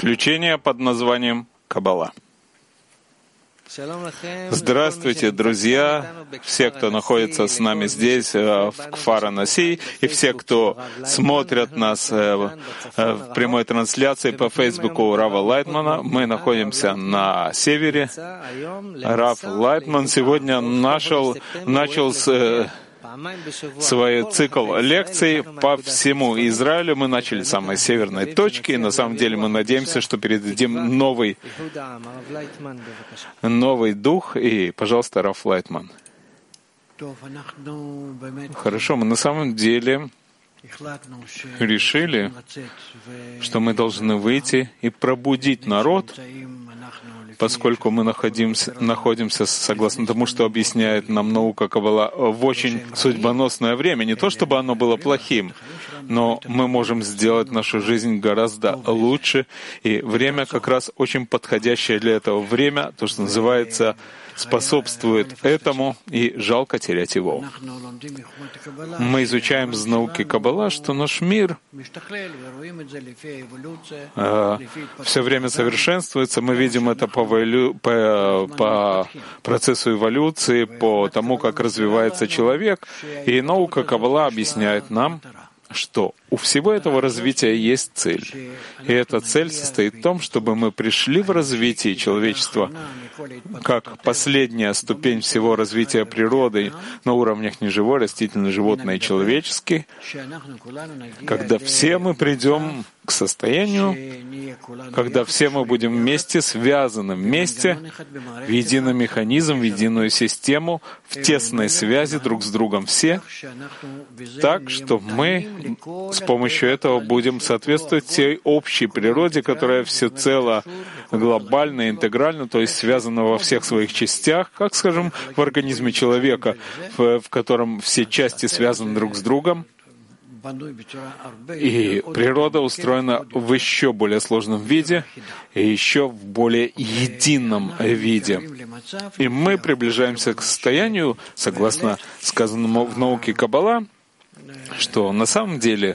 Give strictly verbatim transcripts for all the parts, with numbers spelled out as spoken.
Приключение под названием Каббала. Здравствуйте, друзья, все, кто находится с нами здесь, в Кфар-ха-Наси, и все, кто смотрят нас в прямой трансляции по Фейсбуку Рава Лайтмана. Мы находимся на севере. Рав Лайтман сегодня нашел, начал с свой цикл лекций по всему Израилю. Мы начали с самой северной точки, и на самом деле мы надеемся, что передадим новый, новый дух. И, пожалуйста, Рав Лайтман. Хорошо, мы на самом деле решили, что мы должны выйти и пробудить народ, поскольку мы находимся, находимся, согласно тому, что объясняет нам наука Каббала, в очень судьбоносное время. Не то, чтобы оно было плохим, но мы можем сделать нашу жизнь гораздо лучше. И время как раз очень подходящее для этого. Время, то, что называется, способствует этому, и жалко терять его. Мы изучаем из науки Каббала, что наш мир э, все время совершенствуется. Мы видим это по, эволю... по, по процессу эволюции, по тому, как развивается человек. И наука Каббала объясняет нам, что у всего этого развития есть цель. И эта цель состоит в том, чтобы мы пришли в развитие человечества как последняя ступень всего развития природы на уровнях неживой, растительной, животной и человеческой, когда все мы придем к состоянию, когда все мы будем вместе, связаны вместе, в единый механизм, в единую систему, в тесной связи друг с другом все, так, что мы с помощью этого будем соответствовать всей общей природе, которая всецело глобальна, интегральна, то есть связана во всех своих частях, как, скажем, в организме человека, в, в котором все части связаны друг с другом. И природа устроена в еще более сложном виде и еще в более едином виде. И мы приближаемся к состоянию, согласно сказанному в науке Каббала, что на самом деле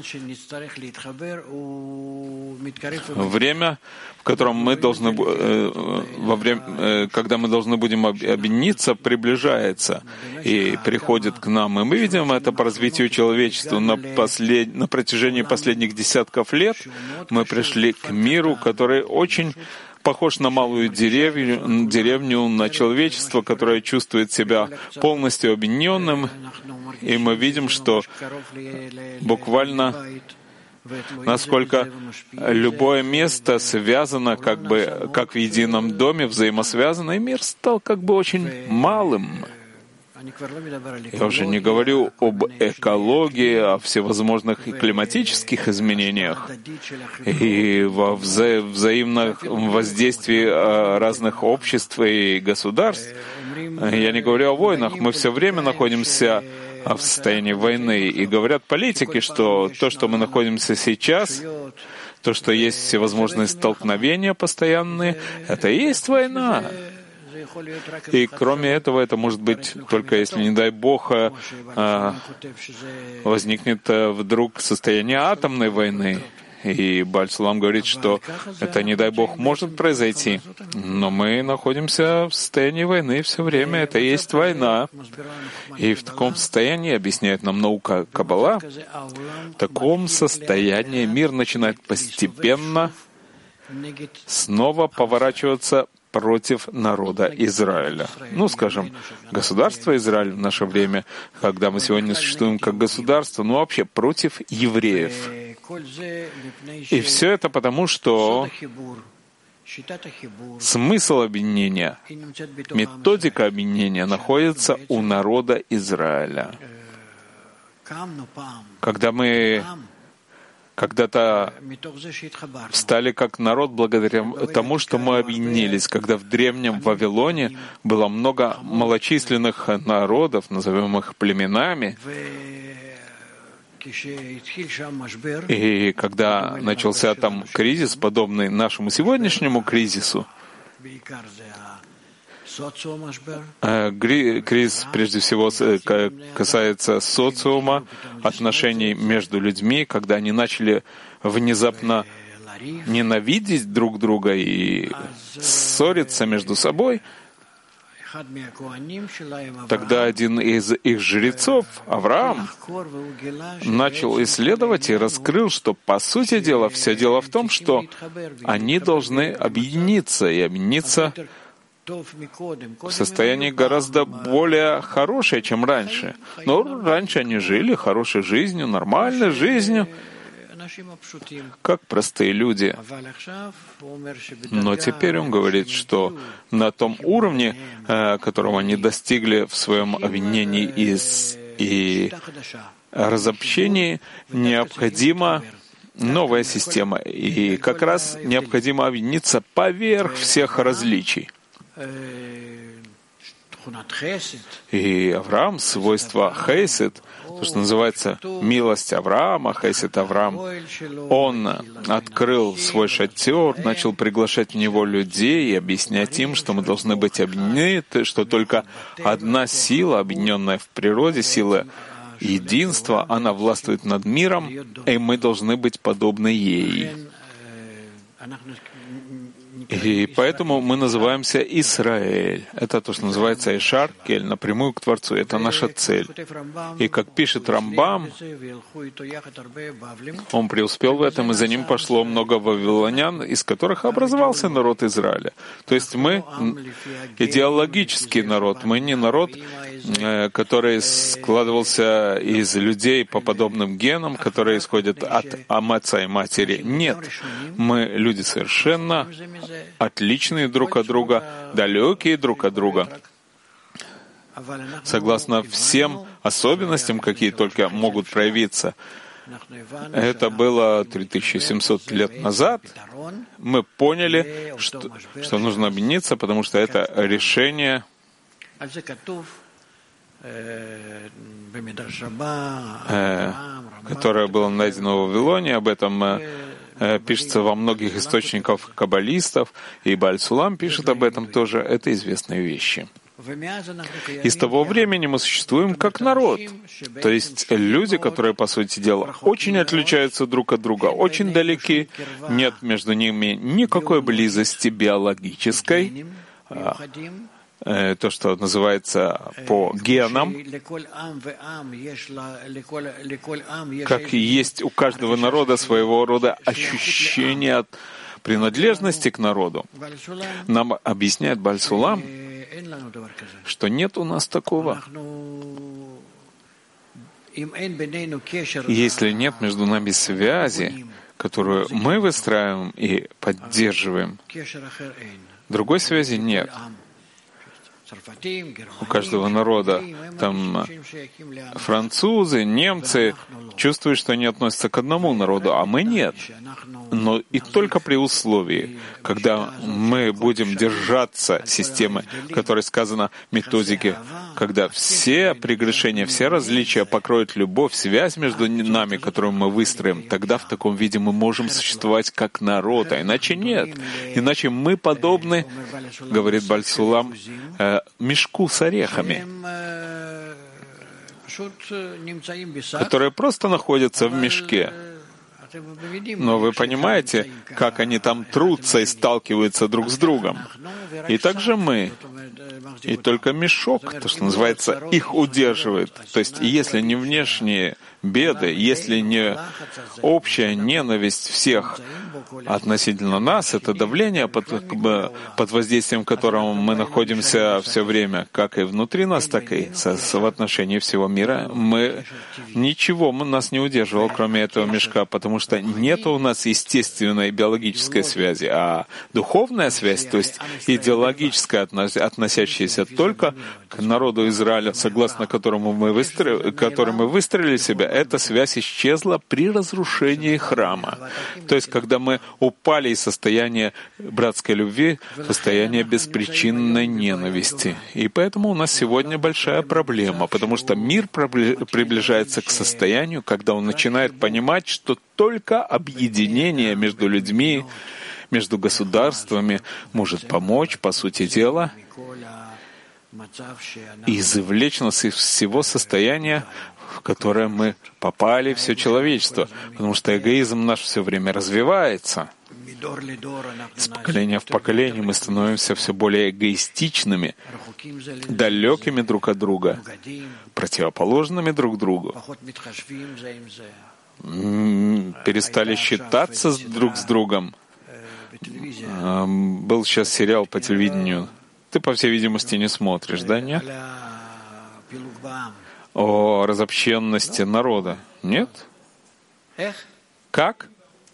время, в котором мы должны, во время, когда мы должны будем объединиться, приближается и приходит к нам. И мы видим это по развитию человечества. На, послед... на протяжении последних десятков лет мы пришли к миру, который очень похож на малую деревню, деревню, на человечество, которое чувствует себя полностью объединенным. И мы видим, что буквально насколько любое место связано как бы как в едином доме, взаимосвязано, и мир стал как бы очень малым. Я уже не говорю об экологии, о всевозможных климатических изменениях и во вза- взаимном воздействии разных обществ и государств. Я не говорю о войнах. Мы все время находимся в состоянии войны. И говорят политики, что то, что мы находимся сейчас, то, что есть всевозможные столкновения постоянные, это и есть война. И кроме этого, это может быть только если, не дай Бог, возникнет вдруг состояние атомной войны. И Бааль Сулам говорит, что это, не дай Бог, может произойти. Но мы находимся в состоянии войны все время. Это и есть война. И в таком состоянии, объясняет нам наука Каббала, в таком состоянии мир начинает постепенно снова поворачиваться против народа Израиля. Ну, скажем, государство Израиль в наше время, когда мы сегодня существуем как государство, ну, вообще против евреев. И все это потому, что смысл объединения, методика объединения находится у народа Израиля. Когда мы когда-то встали как народ благодаря тому, что мы объединились, когда в древнем Вавилоне было много малочисленных народов, назовем их племенами, и когда начался там кризис, подобный нашему сегодняшнему кризису, кризис прежде всего касается социума, отношений между людьми, когда они начали внезапно ненавидеть друг друга и ссориться между собой, тогда один из их жрецов, Авраам, начал исследовать и раскрыл, что, по сути дела, все дело в том, что они должны объединиться и объединиться в состоянии гораздо более хорошее, чем раньше. Но раньше они жили хорошей жизнью, нормальной жизнью, как простые люди. Но теперь он говорит, что на том уровне, которого они достигли в своем объединении и, и разобщении, необходима новая система. И как раз необходимо объединиться поверх всех различий. И Авраам, свойство хесед, то, что называется милость Авраама, хесед Авраам, он открыл свой шатер, начал приглашать в него людей и объяснять им, что мы должны быть объединены, что только одна сила, объединенная в природе, сила единства, она властвует над миром, и мы должны быть подобны ей. И поэтому мы называемся Исраэль. Это то, что называется Ишар Кель, напрямую к Творцу. Это наша цель. И как пишет Рамбам, он преуспел в этом, и за ним пошло много вавилонян, из которых образовался народ Израиля. То есть мы идеологический народ. Мы не народ, который складывался из людей по подобным генам, которые исходят от отца и матери. Нет. Мы люди совершенно отличные друг от друга, далекие друг от друга, согласно всем особенностям, какие только могут проявиться. Это было три тысячи семьсот лет назад. Мы поняли, что, что нужно объединиться, потому что это решение, э, которое было найдено в Вавилоне. Об этом э, пишется во многих источниках каббалистов, и Бааль Сулам пишет об этом тоже. Это известные вещи. И с того времени мы существуем как народ, то есть люди, которые, по сути дела, очень отличаются друг от друга, очень далеки, нет между ними никакой близости биологической, то, что называется по генам, как есть у каждого народа своего рода ощущение от принадлежности к народу. Нам объясняет Бааль Сулам, что нет у нас такого. Если нет между нами связи, которую мы выстраиваем и поддерживаем, другой связи нет. У каждого народа там французы, немцы чувствуют, что они относятся к одному народу, а мы нет. Но и только при условии, когда мы будем держаться системы, в которой сказано в методике, когда все прегрешения, все различия покроют любовь, связь между нами, которую мы выстроим, тогда в таком виде мы можем существовать как народ, а иначе нет. Иначе мы подобны, говорит Бааль Сулам, мешку с орехами, которые просто находятся в мешке. Но вы понимаете, как они там трутся и сталкиваются друг с другом. И также мы. И только мешок, то, что называется, их удерживает. То есть, если не внешние беды, если не общая ненависть всех относительно нас, это давление, под, под воздействием которого мы находимся все время, как и внутри нас, так и в отношении всего мира, мы ничего мы, нас не удерживало, кроме этого мешка, потому что нет у нас естественной биологической связи, а духовная связь, то есть идеологическая, относящаяся только к народу Израиля, согласно которому мы выстроили, который мы выстроили себя, эта связь исчезла при разрушении храма. То есть, когда мы упали из состояния братской любви в состояние беспричинной ненависти. И поэтому у нас сегодня большая проблема, потому что мир приближается к состоянию, когда он начинает понимать, что только объединение между людьми, между государствами может помочь, по сути дела, и извлечь нас из всего состояния, в которое мы попали, все человечество, потому что эгоизм наш все время развивается. С поколения в поколение мы становимся все более эгоистичными, далекими друг от друга, противоположными друг другу. Перестали считаться друг с другом. Был сейчас сериал по телевидению. Ты, по всей видимости, не смотришь, да, нет? О разобщенности народа. Нет? Как?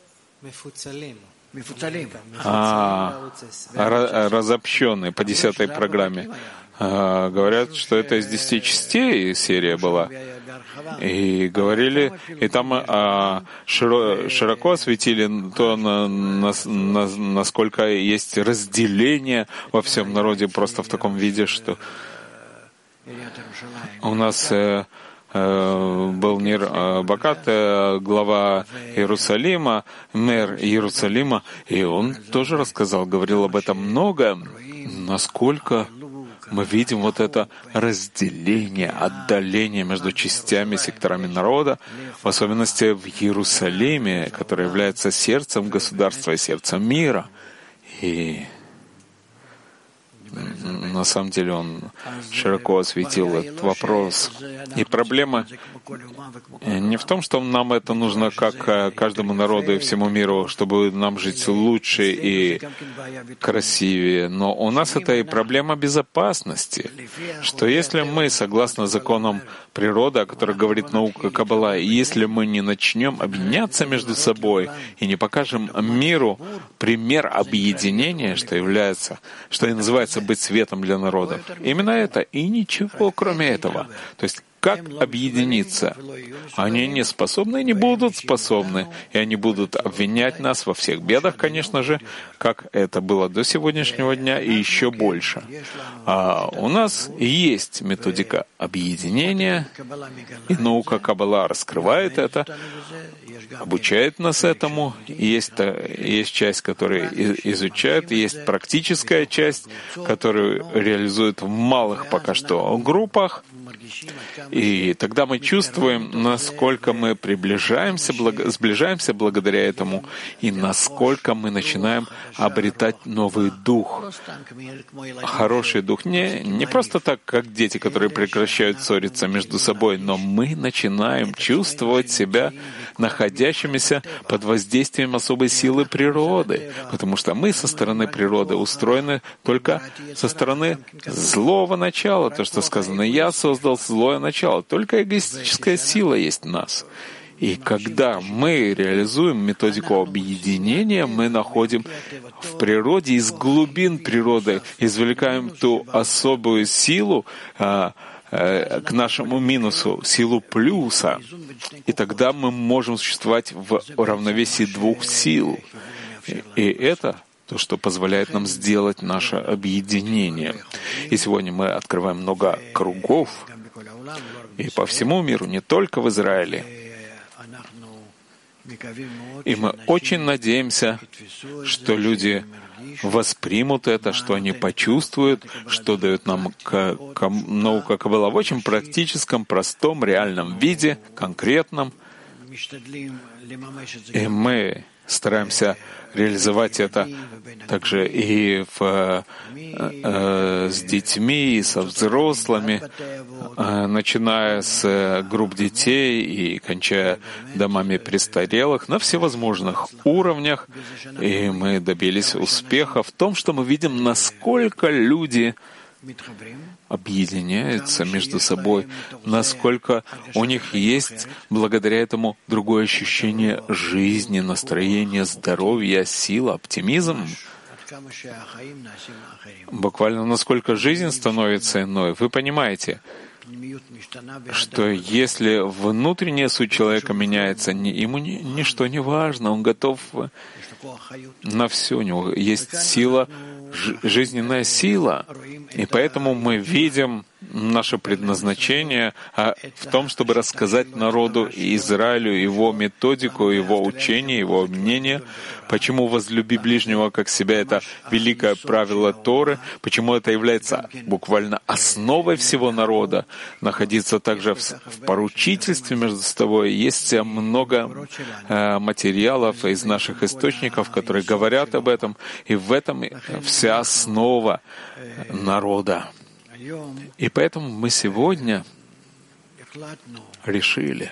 А, разобщенный по десятой программе. А, говорят, что это из десяти частей серия была. И говорили, и там а, широ, широко осветили то, на, на, на, насколько есть разделение во всем народе просто в таком виде, что у нас э, э, был Нир э, Бакат, э, глава Иерусалима, мэр Иерусалима, и он тоже рассказал, говорил об этом много, насколько мы видим вот это разделение, отдаление между частями, секторами народа, в особенности в Иерусалиме, который является сердцем государства и сердцем мира. И на самом деле он широко осветил этот вопрос. И проблема не в том, что нам это нужно как каждому народу и всему миру, чтобы нам жить лучше и красивее, но у нас это и проблема безопасности, что если мы, согласно законам природы, о которых говорит наука Каббала, и если мы не начнем объединяться между собой и не покажем миру пример объединения, что является, что и называется быть светом для народов. Именно это и ничего кроме этого. То есть как объединиться? Они не способны и не будут способны, и они будут обвинять нас во всех бедах, конечно же, как это было до сегодняшнего дня и еще больше. А у нас есть методика объединения, и наука Каббала раскрывает это, обучает нас этому. Есть, есть часть, которая изучает, есть практическая часть, которую реализуют в малых пока что группах. И тогда мы чувствуем, насколько мы приближаемся, благо, сближаемся благодаря этому, и насколько мы начинаем обретать новый дух. Хороший дух. Не, не просто так, как дети, которые прекращают ссориться между собой, но мы начинаем чувствовать себя находящимися под воздействием особой силы природы, потому что мы со стороны природы устроены только со стороны злого начала, то, что сказано, «Я создал злое начало». Только эгоистическая сила есть в нас. И когда мы реализуем методику объединения, мы находим в природе, из глубин природы, извлекаем ту особую силу, к нашему минусу, силу плюса. И тогда мы можем существовать в равновесии двух сил. И это то, что позволяет нам сделать наше объединение. И сегодня мы открываем много кругов, и по всему миру, не только в Израиле. И мы очень надеемся, что люди воспримут это, что они почувствуют, что дает нам к, к, наука Каббала в очень практическом, простом, реальном виде, конкретном. И мы стараемся реализовать это также и в, э, с детьми, и со взрослыми, э, начиная с групп детей и кончая домами престарелых на всевозможных уровнях. И мы добились успеха в том, что мы видим, насколько люди объединяются между собой, насколько у них есть благодаря этому другое ощущение жизни, настроения, здоровья, сила, оптимизм. Буквально насколько жизнь становится иной. Вы понимаете, что если внутренняя суть человека меняется, ему ничто не важно, он готов на все, у него есть сила, жизненная сила. И поэтому мы видим наше предназначение в том, чтобы рассказать народу Израилю его методику, его учение, его мнение, почему «возлюби ближнего как себя» — это великое правило Торы, почему это является буквально основой всего народа, находиться также в, в поручительстве между собой. Есть много э, материалов из наших источников, которые говорят об этом, и в этом вся основа народа. И поэтому мы сегодня решили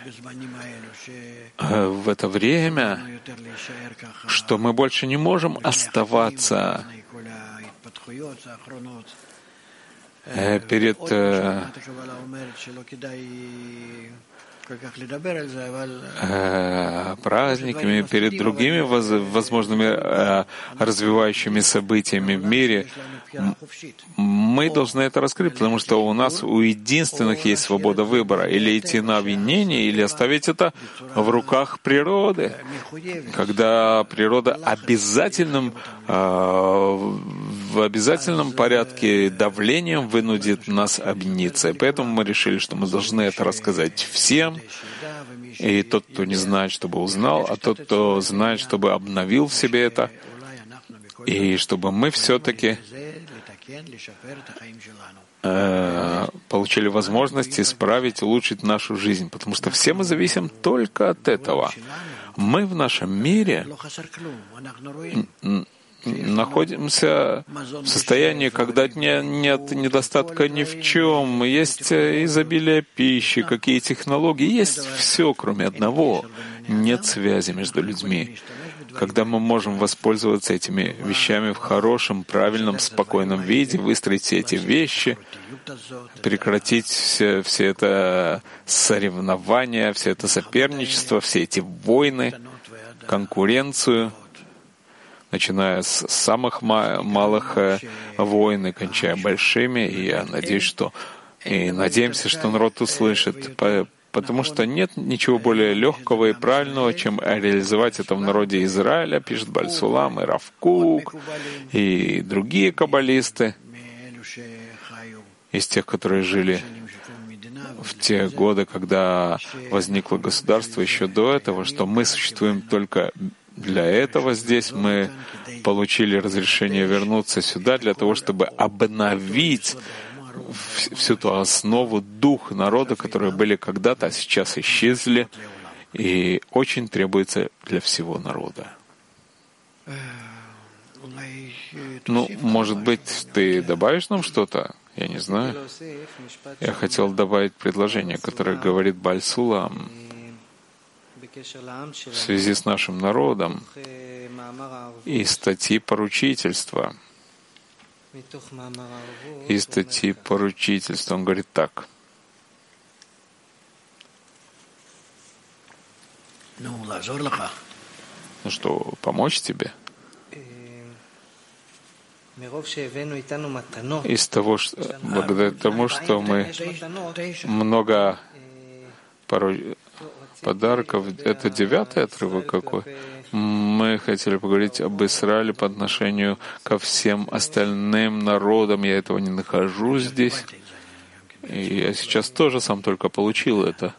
в это время, что мы больше не можем оставаться перед праздниками, перед другими возможными развивающими событиями в мире. Мы должны это раскрыть, потому что у нас у единственных есть свобода выбора. Или идти на обвинение, или оставить это в руках природы. Когда природа обязательным, в обязательном порядке давлением вынудит нас обвиниться. И поэтому мы решили, что мы должны это рассказать всем. И тот, кто не знает, чтобы узнал, а тот, кто знает, чтобы обновил в себе это. И чтобы мы все-таки э, получили возможность исправить, улучшить нашу жизнь. Потому что все мы зависим только от этого. Мы в нашем мире находимся в состоянии, когда нет недостатка ни в чем, есть изобилие пищи, какие технологии, есть все, кроме одного. Нет связи между людьми. Когда мы можем воспользоваться этими вещами в хорошем, правильном, спокойном виде, выстроить все эти вещи, прекратить все, все это соревнования, все это соперничество, все эти войны, конкуренцию, начиная с самых малых войн и кончая большими. И я надеюсь, что и надеемся, что народ услышит. Потому что нет ничего более легкого и правильного, чем реализовать это в народе Израиля, пишет Бааль Сулам и Рав Кук, и другие каббалисты, из тех, которые жили в те годы, когда возникло государство, еще до этого, что мы существуем только для этого здесь. Мы получили разрешение вернуться сюда для того, чтобы обновить всю ту основу, дух народа, которые были когда-то, а сейчас исчезли, и очень требуется для всего народа. Ну, может быть, ты добавишь нам что-то? Я не знаю. Я хотел добавить предложение, которое говорит Бааль Сулам в связи с нашим народом и статьи поручительства. Из статьи поручительства. Он говорит так. Ну что, помочь тебе? Из того, что, благодаря тому, что мы много порой подарков, это девятый отрывок какой? Мы хотели поговорить об Израиле по отношению ко всем остальным народам. Я этого не нахожу здесь. И я сейчас тоже сам только получил это.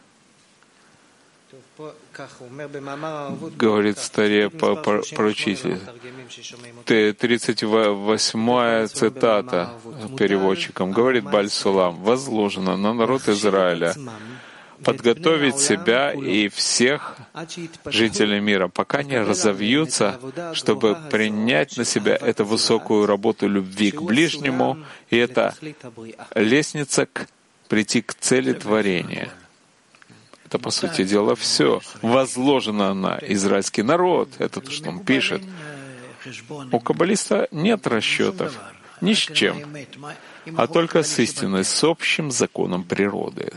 Говорит старе по поручитель. тридцать восьмая цитата переводчиком. Говорит Бааль Сулам. Возложено на народ Израиля подготовить себя и всех жителей мира, пока не разовьются, чтобы принять на себя эту высокую работу любви к ближнему, и это лестница к прийти к цели творения. Это, по сути дела, все возложено на израильский народ. Это то, что он пишет. У каббалиста нет расчетов ни с чем, а только с истиной, с общим законом природы.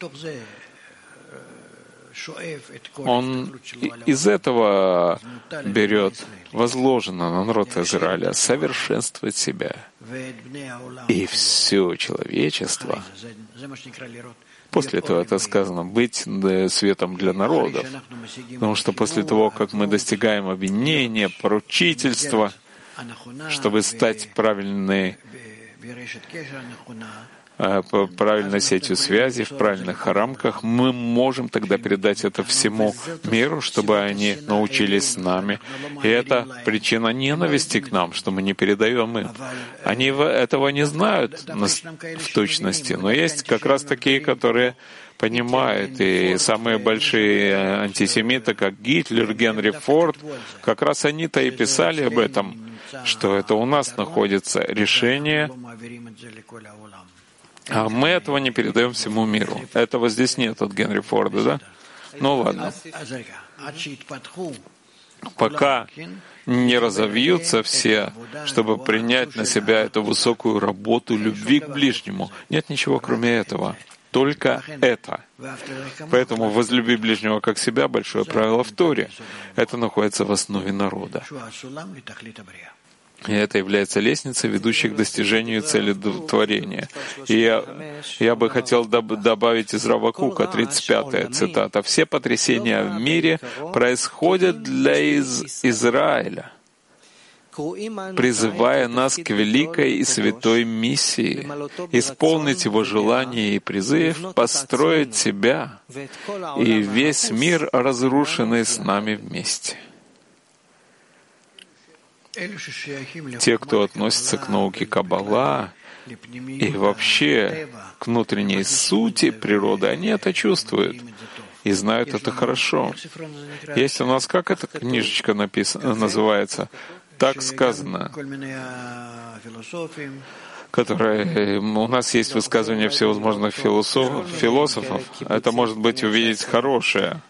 Он из этого берет, возложено на народ Израиля, совершенствовать себя. И все человечество, после этого это сказано, быть светом для народов. Потому что после того, как мы достигаем обвинения, поручительства, чтобы стать правильной правильной сетью связи, в правильных рамках, мы можем тогда передать это всему миру, чтобы они научились с нами. И это причина ненависти к нам, что мы не передаем им. Они этого не знают в точности, но есть как раз такие, которые понимают, и самые большие антисемиты, как Гитлер, Генри Форд, как раз они-то и писали об этом, что это у нас находится решение, а мы этого не передаем всему миру. Этого здесь нет от Генри Форда, да? Ну ладно. Пока не разовьются все, чтобы принять на себя эту высокую работу любви к ближнему, нет ничего кроме этого. Только это. Поэтому возлюби ближнего как себя — большое правило в Торе. Это находится в основе народа. И это является лестницей, ведущей к достижению цели творения. И я, я бы хотел доб- добавить из Равакука, тридцать пятая цитата. «Все потрясения в мире происходят для из- Израиля, призывая нас к великой и святой миссии, исполнить его желание и призыв, построить себя и весь мир, разрушенный с нами вместе». Те, кто относится к науке Каббала и вообще к внутренней сути природы, они это чувствуют и знают это хорошо. Есть у нас, как эта книжечка написана, называется, «Так сказано», которая, у нас есть высказывания всевозможных философов, философов. Это может быть увидеть хорошее.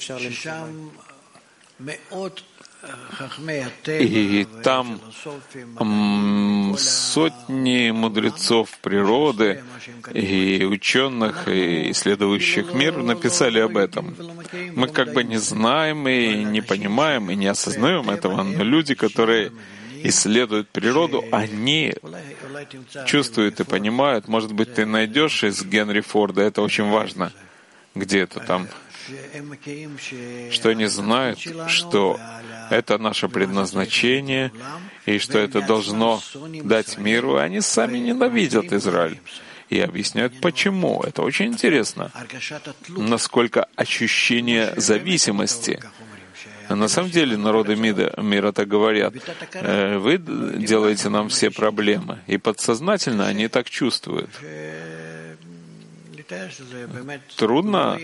И там м, сотни мудрецов природы и ученых, и исследующих мир написали об этом. Мы как бы не знаем и не понимаем, и не осознаем этого, но люди, которые исследуют природу, они чувствуют и понимают. Может быть, ты найдешь из Генри Форда, это очень важно, где-то там, что они знают, что это наше предназначение, и что это должно дать миру. Они сами ненавидят Израиль. И объясняют, почему. Это очень интересно. Насколько ощущение зависимости. На самом деле народы мира так говорят. Вы делаете нам все проблемы. И подсознательно они так чувствуют. Трудно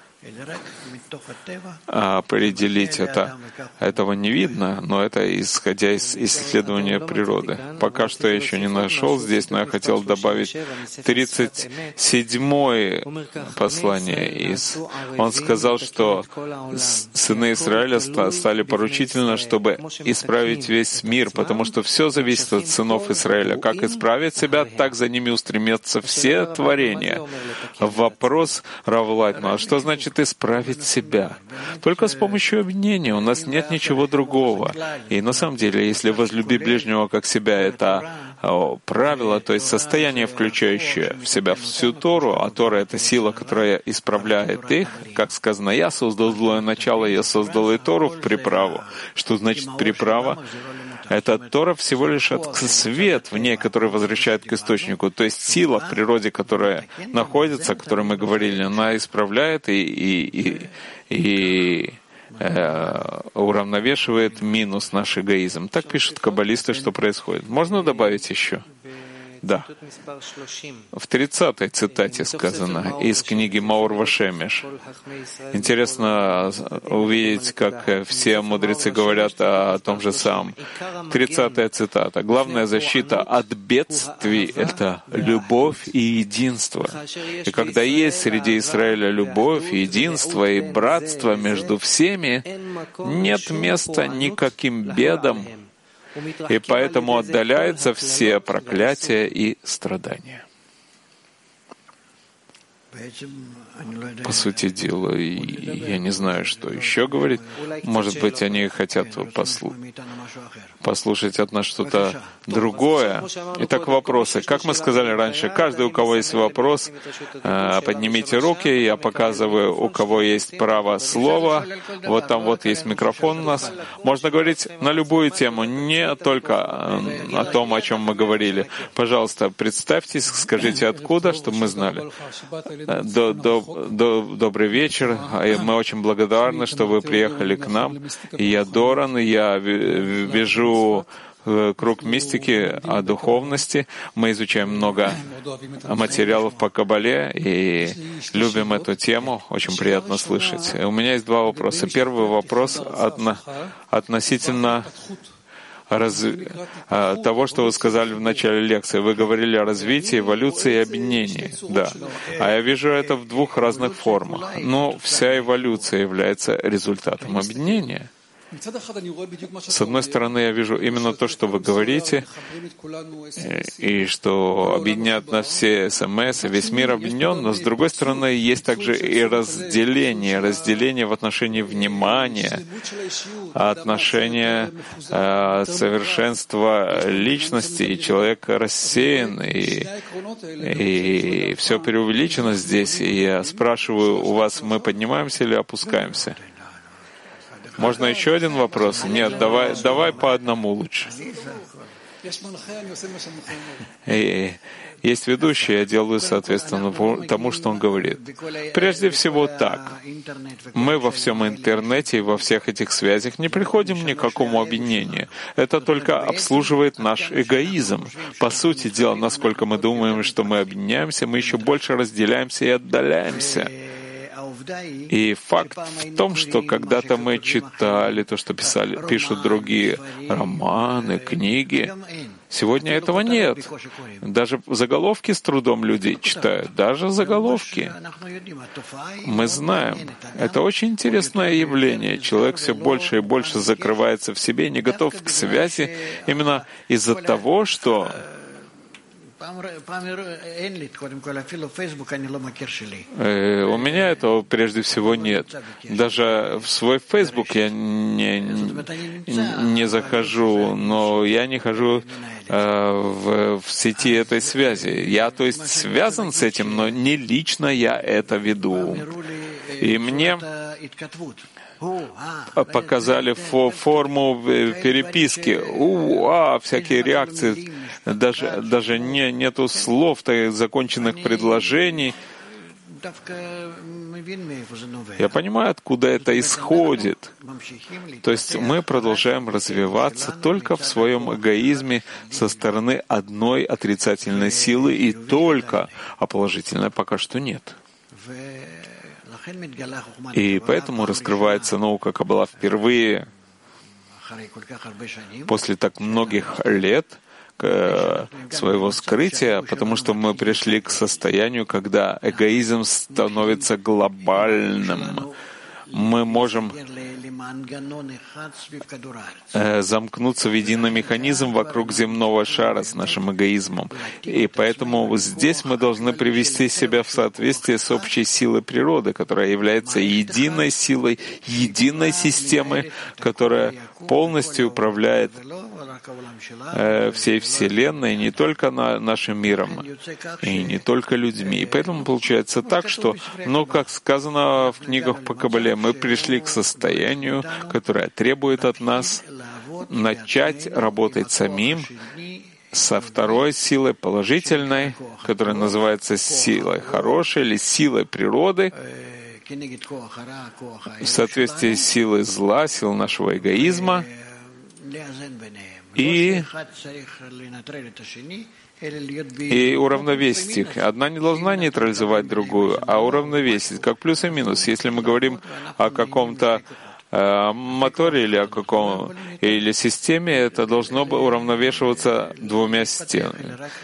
определить это. Этого не видно, но это исходя из исследования природы. Пока что я еще не нашел здесь, но я хотел добавить тридцать седьмое послание. Из... Он сказал, что сыны Израиля стали поручительно, чтобы исправить весь мир, потому что все зависит от сынов Израиля. Как исправить себя, так за ними устремятся все творения. Вопрос Рав Лайтмана: а что значит исправить себя? Только с помощью объединения. У нас нет ничего другого. И на самом деле, если возлюби ближнего как себя, это правило, то есть состояние, включающее в себя всю Тору, а Тора — это сила, которая исправляет их. Как сказано, я создал злое начало, я создал и Тору в приправу. Что значит приправа? Это Тора всего лишь свет в ней, который возвращает к источнику. То есть сила в природе, которая находится, о которой мы говорили, она исправляет и, и, и, и э, уравновешивает минус наш эгоизм. Так пишут каббалисты, что происходит. Можно добавить еще? Да. В тридцатой цитате сказано из книги Маор Вашемеш. Интересно увидеть, как все мудрецы говорят о том же самом. тридцатая цитата. Главная защита от бедствий — это любовь и единство. И когда есть среди Израиля любовь, единство и братство между всеми, нет места никаким бедам, и поэтому отдаляются все проклятия и страдания. По сути дела, и я не знаю, что еще говорить. Может быть, они хотят послу- послушать от нас что-то другое. Итак, вопросы. Как мы сказали раньше, каждый, у кого есть вопрос, поднимите руки, я показываю, у кого есть право слова. Вот там вот есть микрофон у нас. Можно говорить на любую тему, не только о том, о чем мы говорили. Пожалуйста, представьтесь, скажите откуда, чтобы мы знали. До, до, до, добрый вечер. Мы очень благодарны, что вы приехали к нам. Я Доран, я вяжу круг мистики о духовности. Мы изучаем много материалов по Кабале и любим эту тему. Очень приятно слышать. У меня есть два вопроса. Первый вопрос отно, относительно Раз... того, что вы сказали в начале лекции. Вы говорили о развитии, эволюции и объединении. Да. А я вижу это в двух разных формах. Но вся эволюция является результатом объединения. С одной стороны, я вижу именно то, что вы говорите, и что объединяют нас все СМС, и весь мир объединен, но с другой стороны, есть также и разделение, разделение в отношении внимания, отношения э, совершенства личности, и человек рассеян, и, и все преувеличено здесь. И я спрашиваю у вас, мы поднимаемся или опускаемся? Можно еще один вопрос? Нет, давай, давай по одному лучше. И есть ведущий, я делаю соответственно тому, что он говорит. Прежде всего так. Мы во всем интернете и во всех этих связях не приходим ни к какому объединению. Это только обслуживает наш эгоизм. По сути дела, насколько мы думаем, что мы объединяемся, мы еще больше разделяемся и отдаляемся. И факт в том, что когда-то мы читали то, что писали, пишут другие романы, книги. Сегодня этого нет. Даже заголовки с трудом люди читают. Даже заголовки. Мы знаем. Это очень интересное явление. Человек все больше и больше закрывается в себе, не готов к связи именно из-за того, что Э, у меня этого прежде всего нет. Даже в свой Facebook я не, не захожу, но я не хожу э, в, в сети этой связи. Я, то есть, связан с этим, но не лично я это веду. И мне показали фо форму переписки. У, а, всякие реакции. Даже, даже не, нету слов, законченных предложений. Я понимаю, откуда это исходит. То есть мы продолжаем развиваться только в своем эгоизме со стороны одной отрицательной силы и только, а положительной пока что нет. И поэтому раскрывается наука Каббала впервые после так многих лет своего скрытия, потому что мы пришли к состоянию, когда эгоизм становится глобальным. Мы можем э, замкнуться в единый механизм вокруг земного шара с нашим эгоизмом. И поэтому здесь мы должны привести себя в соответствие с общей силой природы, которая является единой силой, единой системой, которая полностью управляет э, всей Вселенной, не только на, нашим миром, и не только людьми. И поэтому получается так, что, ну, как сказано в книгах по Кабале, мы пришли к состоянию, которое требует от нас начать работать самим со второй силой положительной, которая называется силой хорошей или силой природы, в соответствии с силой зла, силой нашего эгоизма, и и уравновесить их. Одна не должна нейтрализовать другую, а уравновесить, как плюс и минус. Если мы говорим о каком-то э, моторе или о каком или системе, это должно бы уравновешиваться двумя стенами.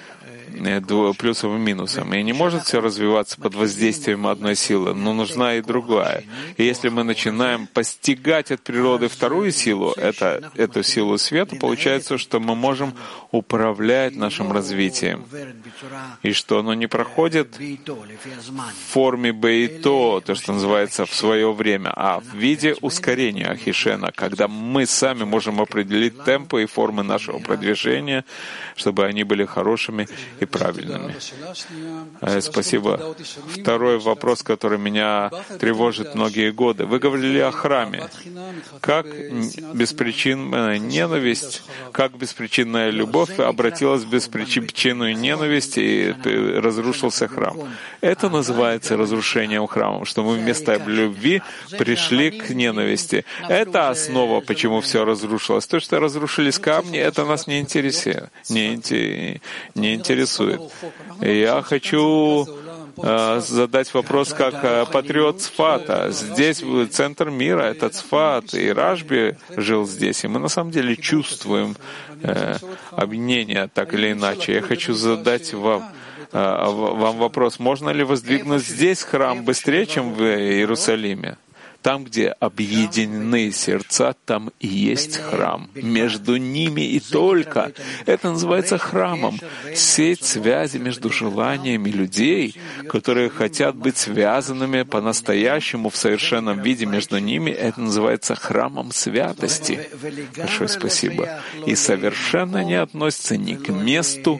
плюсом и минусом. И не может все развиваться под воздействием одной силы, но нужна и другая. И если мы начинаем постигать от природы вторую силу, это, эту силу света, получается, что мы можем управлять нашим развитием. И что оно не проходит в форме бейто, то, что называется, в свое время, а в виде ускорения Ахишена, когда мы сами можем определить темпы и формы нашего продвижения, чтобы они были хорошими и правильными. Спасибо. Второй вопрос, который меня тревожит многие годы. Вы говорили о храме. Как беспричинная ненависть, как беспричинная любовь обратилась в беспричинную ненависть и разрушился храм. Это называется разрушением храма, что мы вместо любви пришли к ненависти. Это основа, почему все разрушилось. То, что разрушились камни, это нас не интересует. Не, не интересует. Я хочу э, задать вопрос как э, патриот Цфата. Здесь центр мира, это Цфат, и Рашби жил здесь, и мы на самом деле чувствуем э, объединение так или иначе. Я хочу задать вам вам вопрос, можно ли воздвигнуть здесь храм быстрее, чем в Иерусалиме? Там, где объединены сердца, там и есть храм. Между ними и только. Это называется храмом. Сеть связи между желаниями людей, которые хотят быть связанными по-настоящему в совершенном виде между ними, это называется храмом святости. Большое спасибо. И совершенно не относится ни к месту,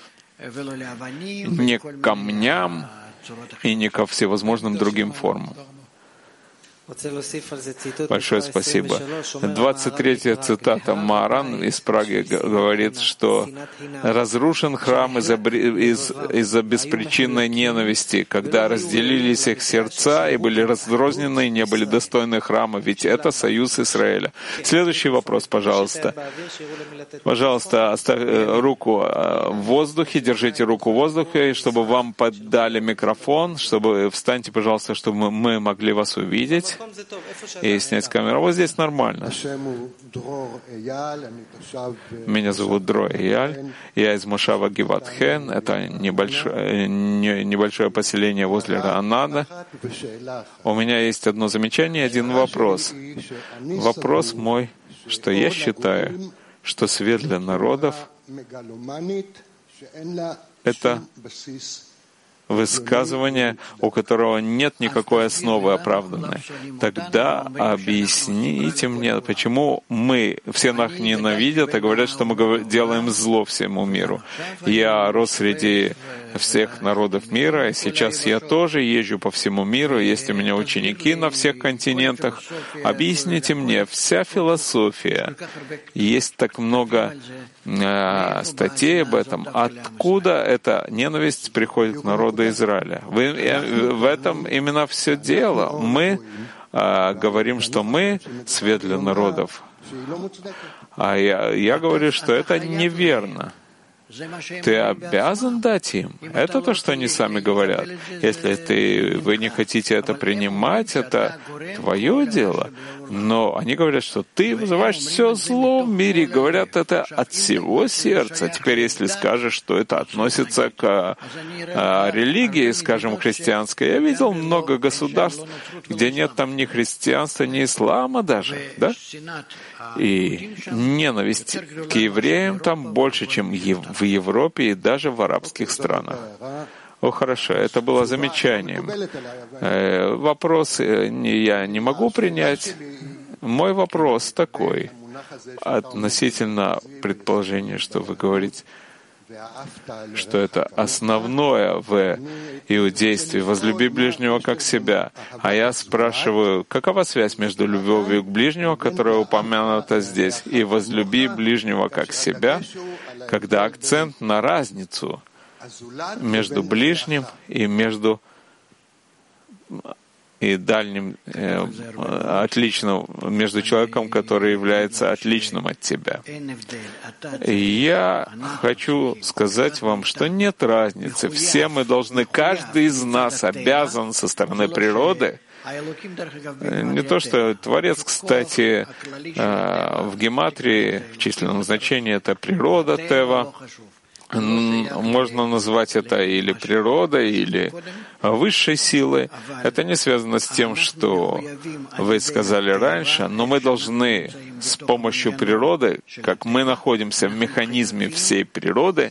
ни к камням и ни ко всевозможным другим формам. Большое спасибо. двадцать третья цитата. Мааран из Праги говорит, что разрушен храм из-за, из, из-за беспричинной ненависти, когда разделились их сердца и были разрознены, и не были достойны храма, ведь это союз Израиля. Следующий вопрос, пожалуйста. Пожалуйста, оставьте руку в воздухе, держите руку в воздухе, чтобы вам поддали микрофон, чтобы встаньте, пожалуйста, чтобы мы могли вас увидеть и снять камеру. Вот здесь нормально. Меня зовут Дро Эйяль. Я из Мошава Гиват-Хен. Это небольшое, небольшое поселение возле Раанада. У меня есть одно замечание и один вопрос. Вопрос мой, что я считаю, что свет для народов — это высказывание, у которого нет никакой основы оправданной. Тогда объясните мне, почему мы, все нас ненавидят и говорят, что мы делаем зло всему миру. Я рос среди всех народов мира, и сейчас я тоже езжу по всему миру, есть у меня ученики на всех континентах. Объясните мне, вся философия, есть так много э, статей об этом, откуда эта ненависть приходит к народу Израиля? Вы, э, в этом именно все дело. Мы э, говорим, что мы свет для народов, а я, я говорю, что это неверно. Ты обязан дать им. Это то, что они сами говорят. Если ты, вы не хотите это принимать, это твое дело. Но они говорят, что ты вызываешь все зло в мире, говорят это от всего сердца. Теперь, если скажешь, что это относится к а, религии, скажем, христианской, я видел много государств, где нет там ни христианства, ни ислама даже, да? И ненависть к евреям там больше, чем в Европе и даже в арабских странах. О, хорошо, это было замечанием. Э, вопрос я не могу принять. Мой вопрос такой, относительно предположения, что вы говорите, что это основное в иудействе, возлюби ближнего как себя. А я спрашиваю, какова связь между любовью к ближнему, которая упомянута здесь, и возлюби ближнего как себя, когда акцент на разницу между ближним и между и дальним, э, отличным, между человеком, который является отличным от тебя. И я хочу сказать вам, что нет разницы. Все мы должны, каждый из нас обязан со стороны природы. Не то, что Творец, кстати, в гематрии, в численном значении, это природа Тева. Можно назвать это или природой, или высшей силой. Это не связано с тем, что вы сказали раньше, но мы должны с помощью природы, как мы находимся в механизме всей природы,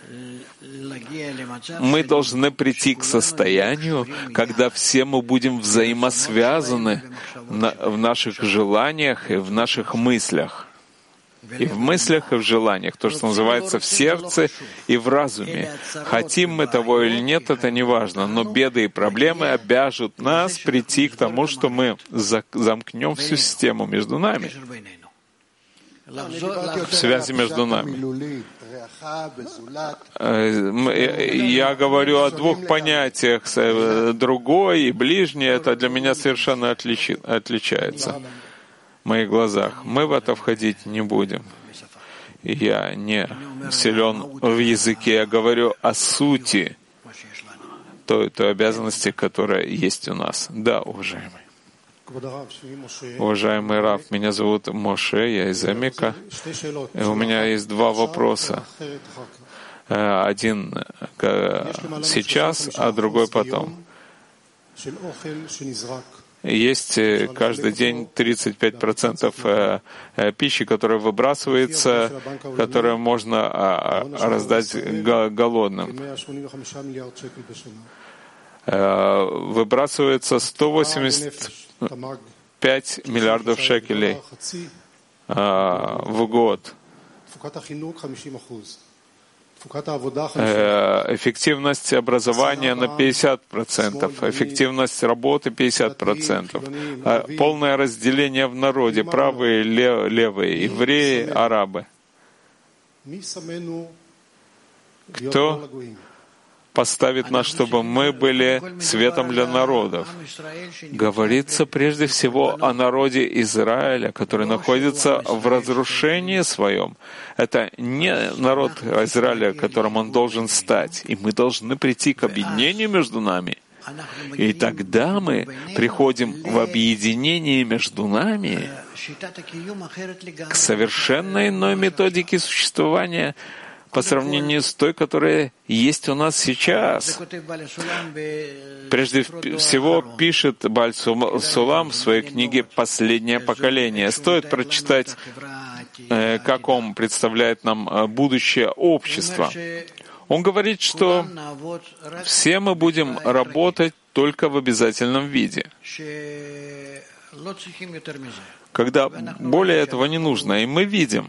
мы должны прийти к состоянию, когда все мы будем взаимосвязаны в наших желаниях и в наших мыслях. И в мыслях, и в желаниях, то, что называется в сердце и в разуме. Хотим мы того или нет, это не важно, но беды и проблемы обяжут нас прийти к тому, что мы замкнем всю систему между нами, в связи между нами. Я говорю о двух понятиях, другой и ближний, это для меня совершенно отличи, отличается. В моих глазах. Мы в это входить не будем. Я не силен в языке, я говорю о сути той, той обязанности, которая есть у нас. Да, уважаемый. Уважаемый Рав, меня зовут Моше, я из Эмика. И у меня есть два вопроса. Один сейчас, а другой потом. Есть каждый день тридцать пять процентов пищи, которая выбрасывается, которую можно раздать голодным. Выбрасывается сто восемьдесят пять миллиардов шекелей в год. Эффективность образования на пятьдесят процентов, эффективность работы пятьдесят процентов, полное разделение в народе, правые, левые, евреи, арабы. Кто поставит нас, чтобы мы были светом для народов? Говорится прежде всего о народе Израиля, который находится в разрушении своем. Это не народ Израиля, которым он должен стать. И мы должны прийти к объединению между нами. И тогда мы приходим в объединение между нами к совершенно иной методике существования, по сравнению с той, которая есть у нас сейчас. Прежде всего, пишет Бааль Сулам в своей книге «Последнее поколение». Стоит прочитать, как он представляет нам будущее общества. Он говорит, что все мы будем работать только в обязательном виде, когда более этого не нужно. И мы видим,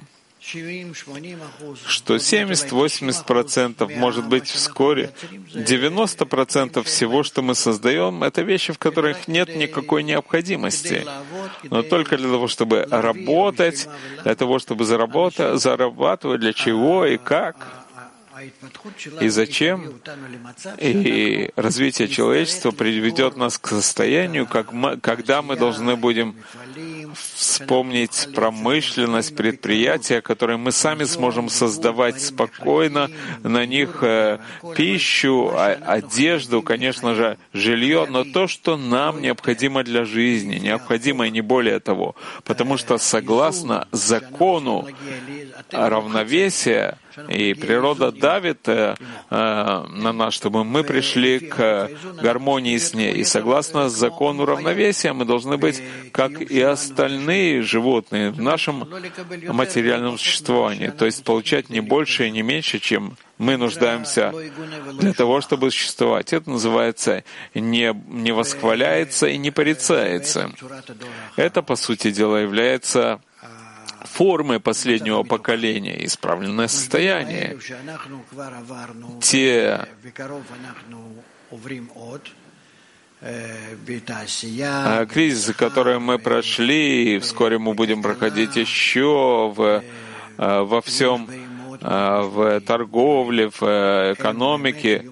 что семьдесят-восемьдесят процентов, может быть, вскоре девяносто процентов всего, что мы создаем, это вещи, в которых нет никакой необходимости. Но только для того, чтобы работать, для того, чтобы заработать, зарабатывать, для чего и как. И зачем? И развитие человечества приведет нас к состоянию, как мы, когда мы должны будем вспомнить промышленность, предприятия, которые мы сами сможем создавать спокойно, на них э, пищу, одежду, конечно же, жилье, но то, что нам необходимо для жизни, необходимо и не более того. Потому что согласно закону равновесия, и природа давит э, на нас, чтобы мы пришли к гармонии с ней. И согласно закону равновесия мы должны быть, как и остальные животные, в нашем материальном существовании. То есть получать не больше и не меньше, чем мы нуждаемся для того, чтобы существовать. Это называется «не, не восхваляется и не порицается». Это, по сути дела, является формы последнего поколения, исправленное состояние. Те кризисы, которые мы прошли, и вскоре мы будем проходить еще в, во всем, в торговле, в экономике,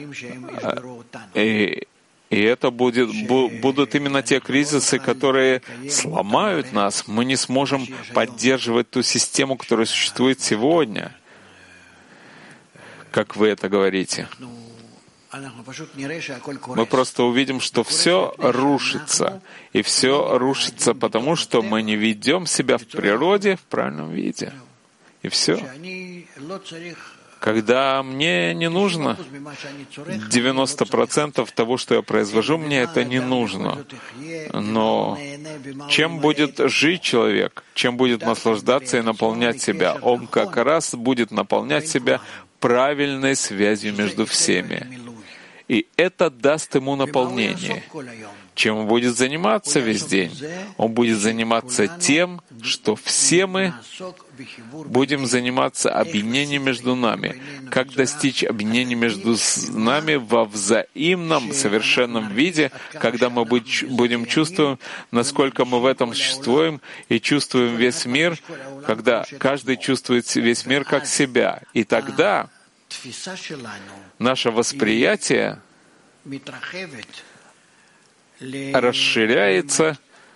и И это будет, будут именно те кризисы, которые сломают нас. Мы не сможем поддерживать ту систему, которая существует сегодня, как вы это говорите. Мы просто увидим, что все рушится. И все рушится потому, что мы не ведем себя в природе в правильном виде. И все. Когда мне не нужно девяносто процентов того, что я произвожу, мне это не нужно. Но чем будет жить человек, чем будет наслаждаться и наполнять себя, он как раз будет наполнять себя правильной связью между всеми. И это даст ему наполнение. Чем он будет заниматься весь день? Он будет заниматься тем, что все мы будем заниматься объединением между нами. Как достичь объединения между нами во взаимном совершенном виде, когда мы будем чувствовать, насколько мы в этом существуем и чувствуем весь мир, когда каждый чувствует весь мир как себя. И тогда наше восприятие расширяется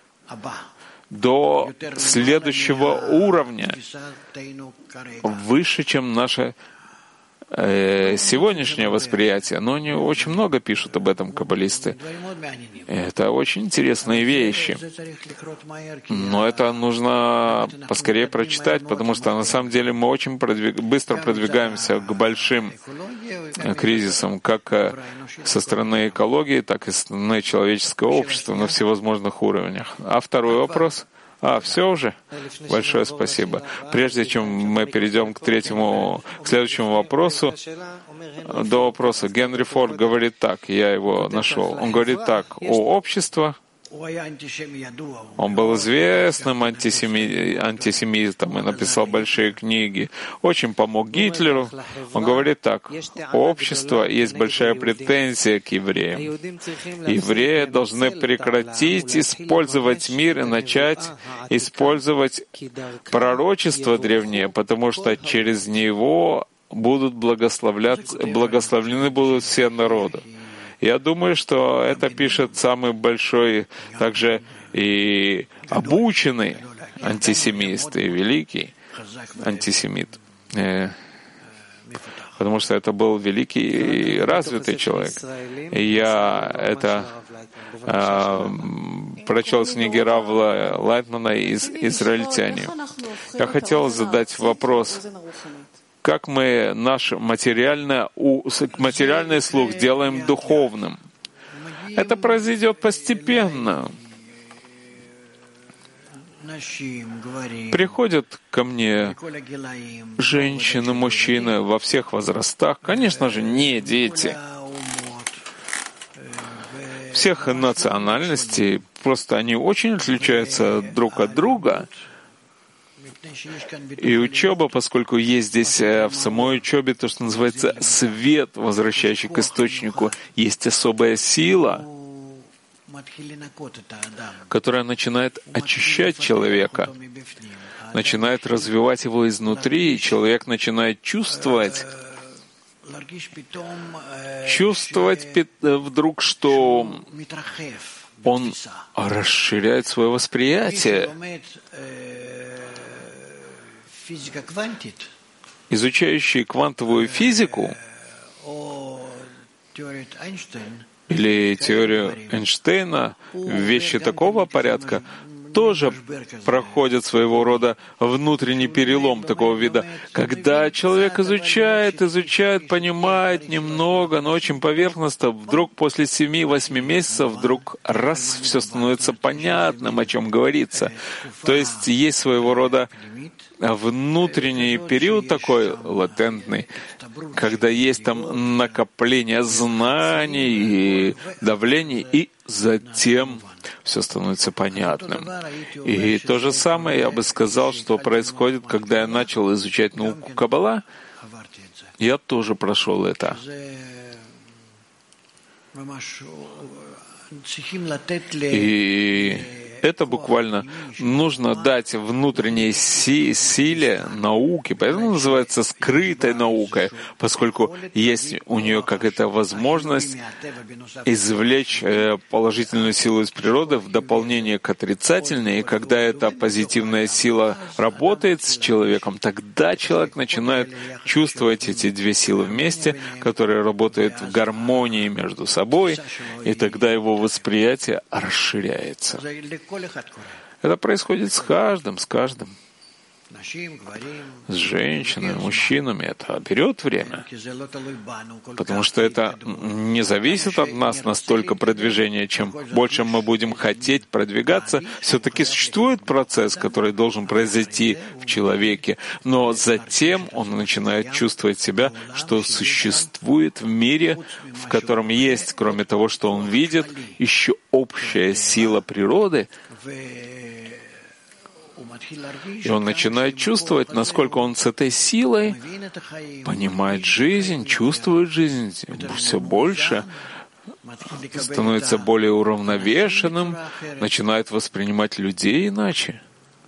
до следующего уровня, выше, чем наше э, сегодняшнее восприятие. Но они очень много пишут об этом каббалисты. Это очень интересные вещи. Но это нужно поскорее прочитать, потому что на самом деле мы очень продвиг... быстро продвигаемся к большим кризисам, как со стороны экологии, так и со стороны человеческого общества на всевозможных уровнях. А второй вопрос? А, все уже? Большое спасибо. Прежде чем мы перейдем к третьему, к следующему вопросу, до вопроса, Генри Форд говорит так, я его нашел. Он говорит так, у общества, он был известным антисеми... антисемитом и написал большие книги, очень помог Гитлеру. Он говорит так, у общества есть большая претензия к евреям. Евреи должны прекратить использовать мир и начать использовать пророчество древнее, потому что через него будут благословляться, благословлены будут все народы. Я думаю, что это пишет самый большой, также и обученный антисемист, и великий антисемит. Потому что это был великий и развитый человек. И я это э, прочел с книги Равла Лайтмана из «Израильтяне». Я хотел задать вопрос. Как мы наш материальный, материальный слух делаем духовным? Это произойдет постепенно. Приходят ко мне женщины, мужчины во всех возрастах, конечно же, не дети, всех национальностей, просто они очень отличаются друг от друга. И учеба, поскольку есть здесь в самой учебе то, что называется свет, возвращающий к источнику, есть особая сила, которая начинает очищать человека, начинает развивать его изнутри, и человек начинает чувствовать, чувствовать вдруг, что он расширяет свое восприятие. Изучающие квантовую физику или теорию Эйнштейна, вещи такого порядка, тоже проходят своего рода внутренний перелом такого вида, когда человек изучает, изучает, понимает немного, но очень поверхностно, вдруг после семи-восьми месяцев вдруг раз все становится понятным, о чем говорится. То есть есть своего рода внутренний период такой латентный, когда есть там накопление знаний и давлений, и затем все становится понятным. И то же самое я бы сказал, что происходит, когда я начал изучать науку Каббала, я тоже прошел это. И это буквально нужно дать внутренней си- силе науки, поэтому называется скрытой наукой, поскольку есть у нее какая-то возможность извлечь положительную силу из природы в дополнение к отрицательной, и когда эта позитивная сила работает с человеком, тогда человек начинает чувствовать эти две силы вместе, которые работают в гармонии между собой, и тогда его восприятие расширяется. Это происходит с каждым, с каждым. с женщинами, мужчинами. Это берет время, потому что это не зависит от нас настолько продвижения. Чем больше мы будем хотеть продвигаться, все-таки существует процесс, который должен произойти в человеке, но затем он начинает чувствовать себя, что существует в мире, в котором есть, кроме того, что он видит, еще общая сила природы, и он начинает чувствовать, насколько он с этой силой понимает жизнь, чувствует жизнь все больше, становится более уравновешенным, начинает воспринимать людей иначе.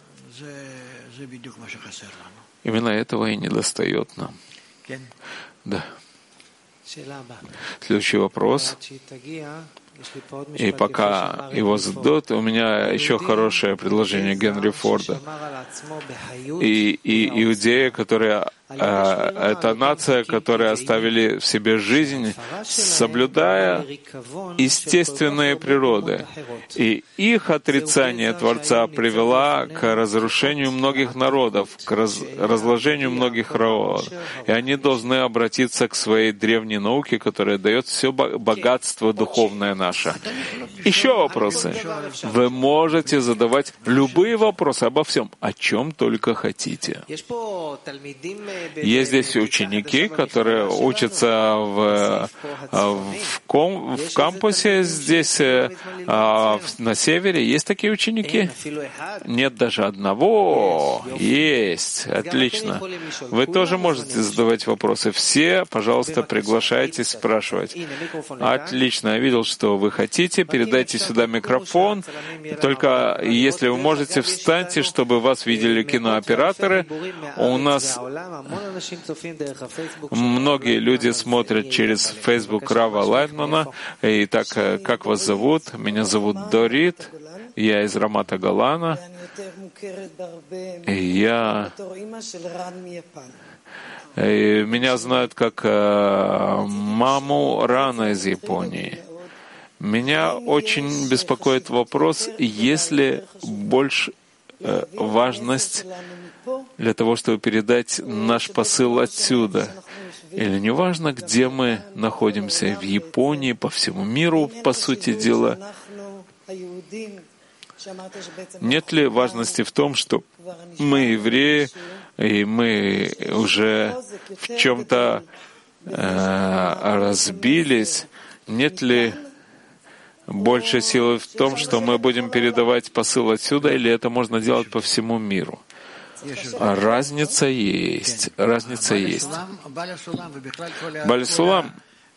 Именно этого и недостает нам. Да. Следующий вопрос. И пока его задают, у меня еще хорошее предложение Генри Форда. И, и иудеи, которые э, это нация, которые оставили в себе жизнь, соблюдая естественные природы. И их отрицание Творца привело к разрушению многих народов, к раз, разложению многих народов. И они должны обратиться к своей древней науке, которая дает все богатство духовное наше. Еще вопросы. Вы можете задавать любые вопросы обо всем, о чем только хотите. Есть здесь ученики, которые учатся в, в, ком, в кампусе здесь, на севере. Есть такие ученики? Нет даже одного. Есть. Отлично. Вы тоже можете задавать вопросы. Все, пожалуйста, приглашайтесь спрашивать. Отлично. Я видел, что вы хотите, передайте сюда микрофон. Только если вы можете, встаньте, чтобы вас видели кинооператоры. У нас многие люди смотрят через Facebook Рава Лайтмана. Итак, как вас зовут? Меня зовут Дорит. Я из Рамата Галана. Я... Меня знают как маму Рана из Японии. Меня очень беспокоит вопрос, есть ли больше э, важность для того, чтобы передать наш посыл отсюда. Или не важно, где мы находимся, в Японии, по всему миру, по сути дела. Нет ли важности в том, что мы евреи, и мы уже в чем-то э, разбились? Нет ли больше силы в том, что мы будем передавать посыл отсюда, или это можно делать по всему миру? Разница есть. Разница есть. Баль Сулам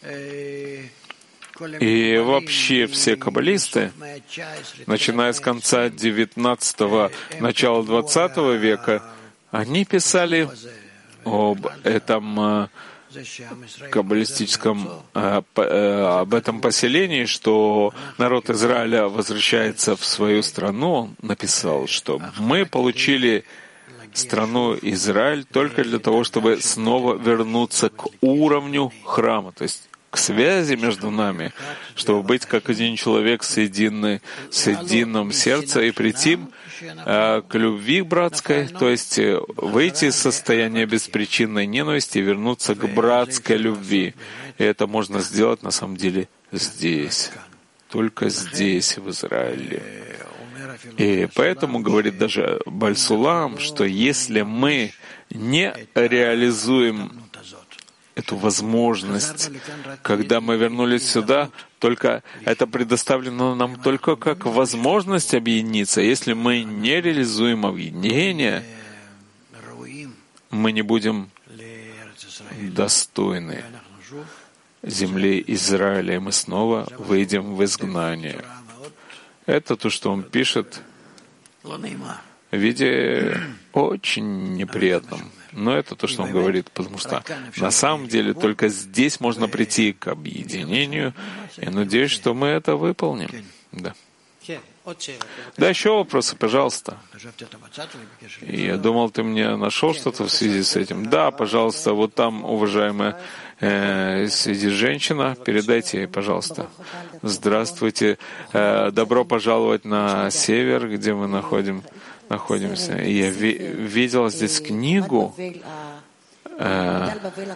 и вообще все каббалисты, начиная с конца девятнадцатого, начала двадцатого века, они писали об этом каббалистическом, об этом поселении, что народ Израиля возвращается в свою страну. Он написал, что мы получили страну Израиль только для того, чтобы снова вернуться к уровню храма, то есть к связи между нами, чтобы быть как один человек с, единой, с единым сердцем и прийти э, к любви братской, то есть выйти из состояния беспричинной ненависти и вернуться к братской любви. И это можно сделать на самом деле здесь, только здесь, в Израиле. И поэтому говорит даже Баль Сулам, что если мы не реализуем эту возможность, когда мы вернулись сюда, только это предоставлено нам только как возможность объединиться. Если мы не реализуем объединение, мы не будем достойны земли Израиля, и мы снова выйдем в изгнание. Это то, что он пишет в виде очень неприятном. Но это то, что он говорит, потому что на самом деле только здесь можно прийти к объединению. Я надеюсь, что мы это выполним. Да. Да, еще вопросы, пожалуйста. Я думал, ты мне нашел что-то в связи с этим. Да, пожалуйста, вот там, уважаемая, э, сидит женщина, передайте ей, пожалуйста. Здравствуйте, э, добро пожаловать на север, где мы находим, находимся. И я ви- видел здесь книгу э,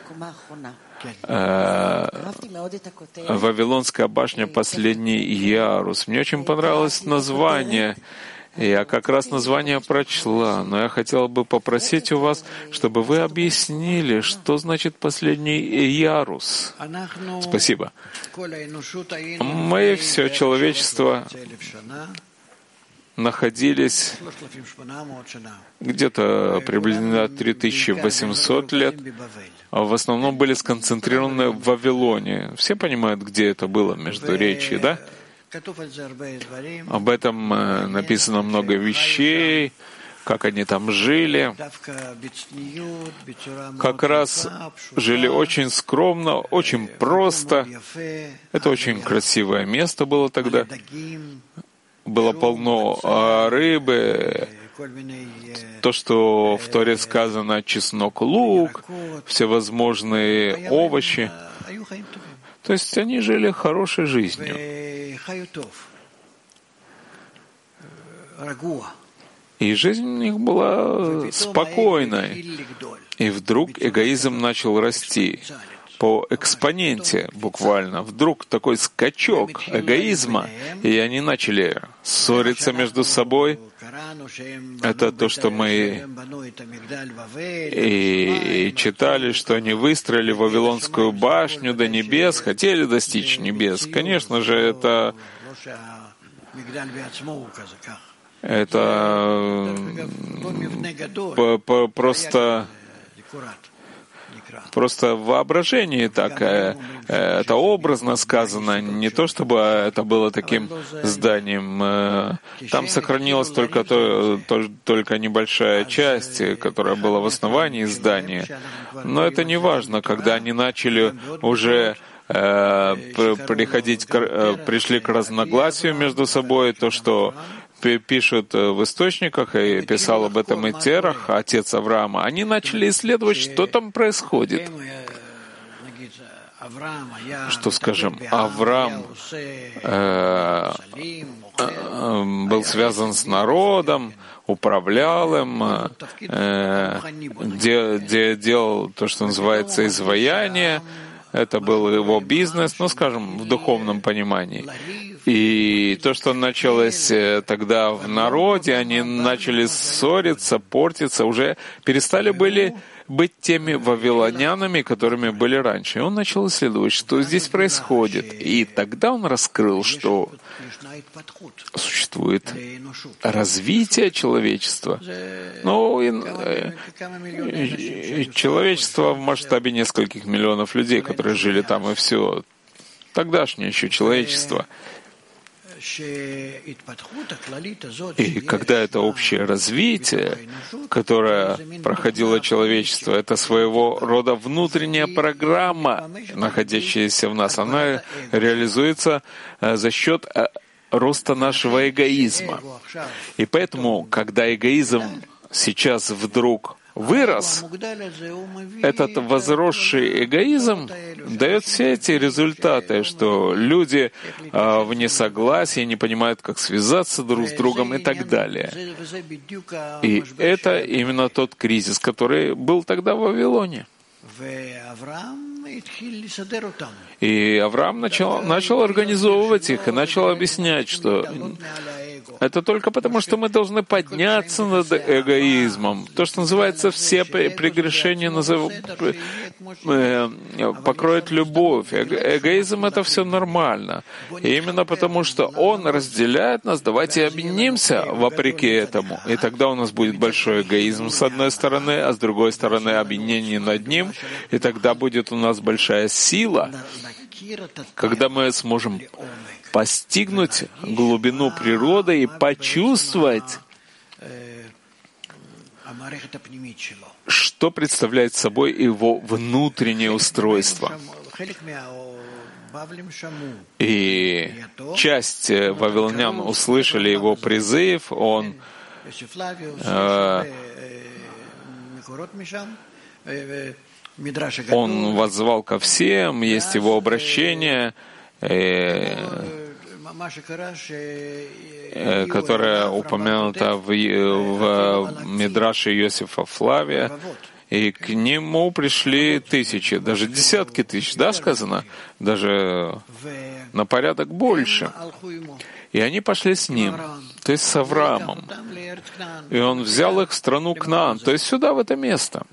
э, «Вавилонская башня. Последний ярус». Мне очень понравилось название. Я как раз название прочла, но я хотел бы попросить у вас, чтобы вы объяснили, что значит «последний ярус». Спасибо. Мы, все человечество, находились где-то приблизительно три тысячи восемьсот лет, а в основном были сконцентрированы в Вавилоне. Все понимают, где это было, Междуречье, да? Об этом написано много вещей, как они там жили. Как раз жили очень скромно, очень просто. Это очень красивое место было тогда. Было полно рыбы, то, что в Торе сказано чеснок, лук, всевозможные овощи. То есть они жили хорошей жизнью. И жизнь у них была спокойной. И вдруг эгоизм начал расти по экспоненте буквально. Вдруг такой скачок эгоизма, и они начали ссориться между собой. Это то, что мы и читали, что они выстроили Вавилонскую башню до небес, хотели достичь небес. Конечно же, это это просто Просто в воображении так, это образно сказано, не то чтобы это было таким зданием. Там сохранилась только, то, то, только небольшая часть, которая была в основании здания. Но это не важно, когда они начали уже э, приходить, пришли к разногласию между собой, то, что пишут в источниках, и писал об этом и Терах, отец Авраама, они начали исследовать, что там происходит. Что, скажем, Авраам э, э, был связан с народом, управлял им, э, де, де, делал то, что называется изваяние. Это был его бизнес, ну, скажем, в духовном понимании. И то, что началось тогда в народе, они начали ссориться, портиться, уже перестали были быть теми вавилонянами, которыми были раньше. И он начал исследовать, что здесь происходит. И тогда он раскрыл, что существует развитие человечества. Ну, и, и человечество в масштабе нескольких миллионов людей, которые жили там, и все. Тогдашнее еще человечество. И когда это общее развитие, которое проходило человечество, это своего рода внутренняя программа, находящаяся в нас, она реализуется за счет роста нашего эгоизма. И поэтому, когда эгоизм сейчас вдруг вырос, этот возросший эгоизм дает все эти результаты, что люди э, в несогласии, не понимают, как связаться друг с другом и так далее. И это именно тот кризис, который был тогда в Вавилоне. И Авраам начал, начал организовывать их и начал объяснять, что это только потому, что мы должны подняться над эгоизмом. То, что называется, все прегрешения назов... покроет любовь. Эго... Эгоизм — это все нормально. И именно потому, что он разделяет нас, давайте объединимся вопреки этому. И тогда у нас будет большой эгоизм с одной стороны, а с другой стороны объединение над ним. И тогда будет у нас большая сила, когда мы сможем постигнуть глубину природы и почувствовать, что представляет собой его внутреннее устройство. И часть вавилонян услышали его призыв, он э, Он воззвал ко всем, есть его обращение. которая упомянута в, в Мидраше Иосифа Флавия, и к нему пришли тысячи, даже десятки тысяч, да, сказано? Даже на порядок больше. И они пошли с ним, то есть с Авраамом. И он взял их в страну Кнаан, то есть сюда, в это место.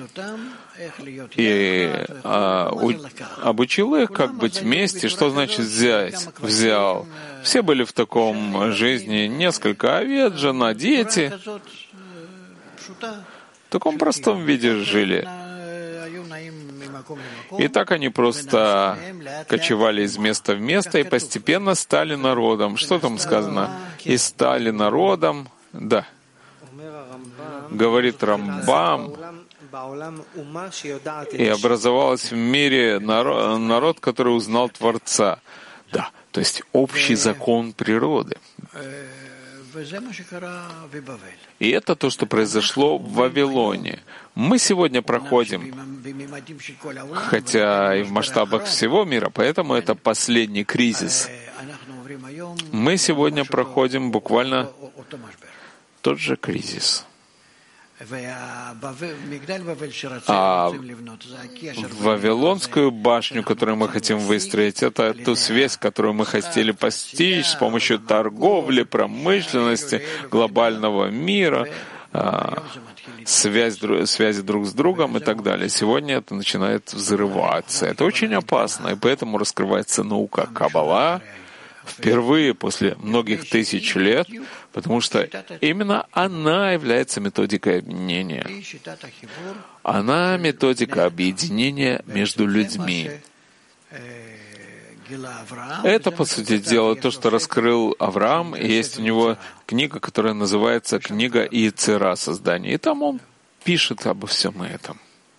И а, у, обучил их, как быть вместе. Что значит взять? Взял. Все были в таком жизни, несколько овец, жена, дети. В таком простом виде жили. И так они просто кочевали из места в место и постепенно стали народом. Что там сказано? И стали народом, да. Говорит Рамбам, и образовалась в мире народ, народ, который узнал Творца. Да, то есть общий закон природы. И это то, что произошло в Вавилоне. Мы сегодня проходим, хотя и в масштабах всего мира, поэтому это последний кризис. Мы сегодня проходим буквально тот же кризис. А Вавилонскую башню, которую мы хотим выстроить, это ту связь, которую мы хотели постичь с помощью торговли, промышленности, глобального мира, связь, связи друг с другом и так далее. Сегодня это начинает взрываться. Это очень опасно, и поэтому раскрывается наука Каббала впервые после многих тысяч лет, потому что именно она является методикой объединения. Она методика объединения между людьми. Это, по сути дела, то, что раскрыл Авраам, и есть у него книга, которая называется «Книга Иецера создания». И там он пишет обо всем этом.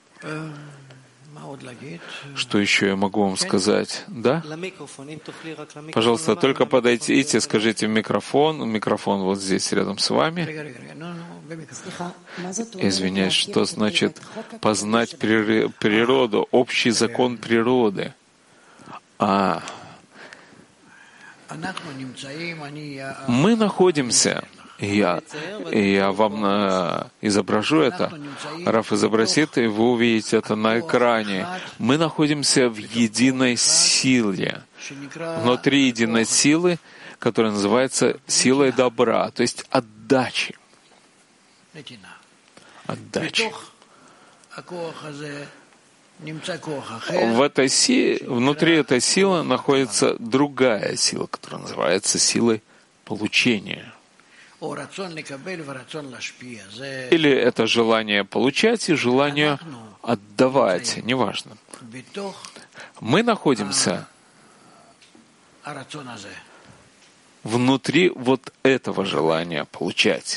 Что еще я могу вам сказать? Да? Пожалуйста, только подойдите, скажите в микрофон. Микрофон вот здесь, рядом с вами. Извиняюсь, что значит познать природу, общий закон природы? А мы находимся, я, я вам э, изображу это, Раф изобразит, и вы увидите это на экране. Мы находимся в единой силе, внутри единой силы, которая называется силой добра, то есть отдачи. Отдачи. В этой силе, внутри этой силы находится другая сила, которая называется силой получения. Или это желание получать и желание отдавать, неважно. Мы находимся внутри вот этого желания получать.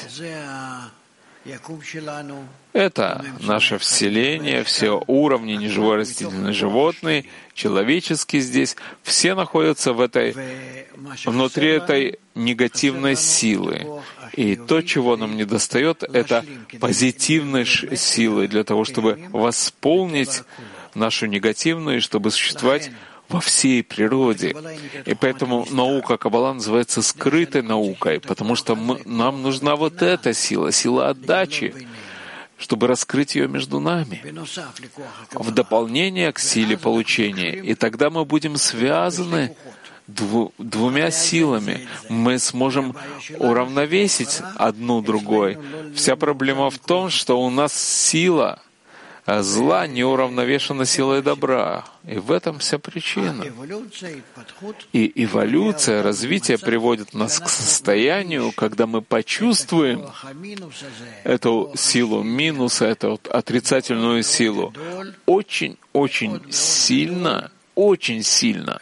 Это наше вселение, все уровни, неживой, растительный, животный, человеческий здесь, все находятся в этой, внутри этой негативной силы. И то, чего нам недостает, это позитивной силы для того, чтобы восполнить нашу негативную, чтобы существовать во всей природе. И поэтому наука Каббала называется скрытой наукой, потому что мы, нам нужна вот эта сила, сила отдачи, чтобы раскрыть ее между нами, в дополнение к силе получения. И тогда мы будем связаны дву, двумя силами. Мы сможем уравновесить одну другой. Вся проблема в том, что у нас сила зла не уравновешена силой добра. И в этом вся причина. И эволюция, развитие приводит нас к состоянию, когда мы почувствуем эту силу минуса, эту отрицательную силу очень-очень сильно, очень сильно.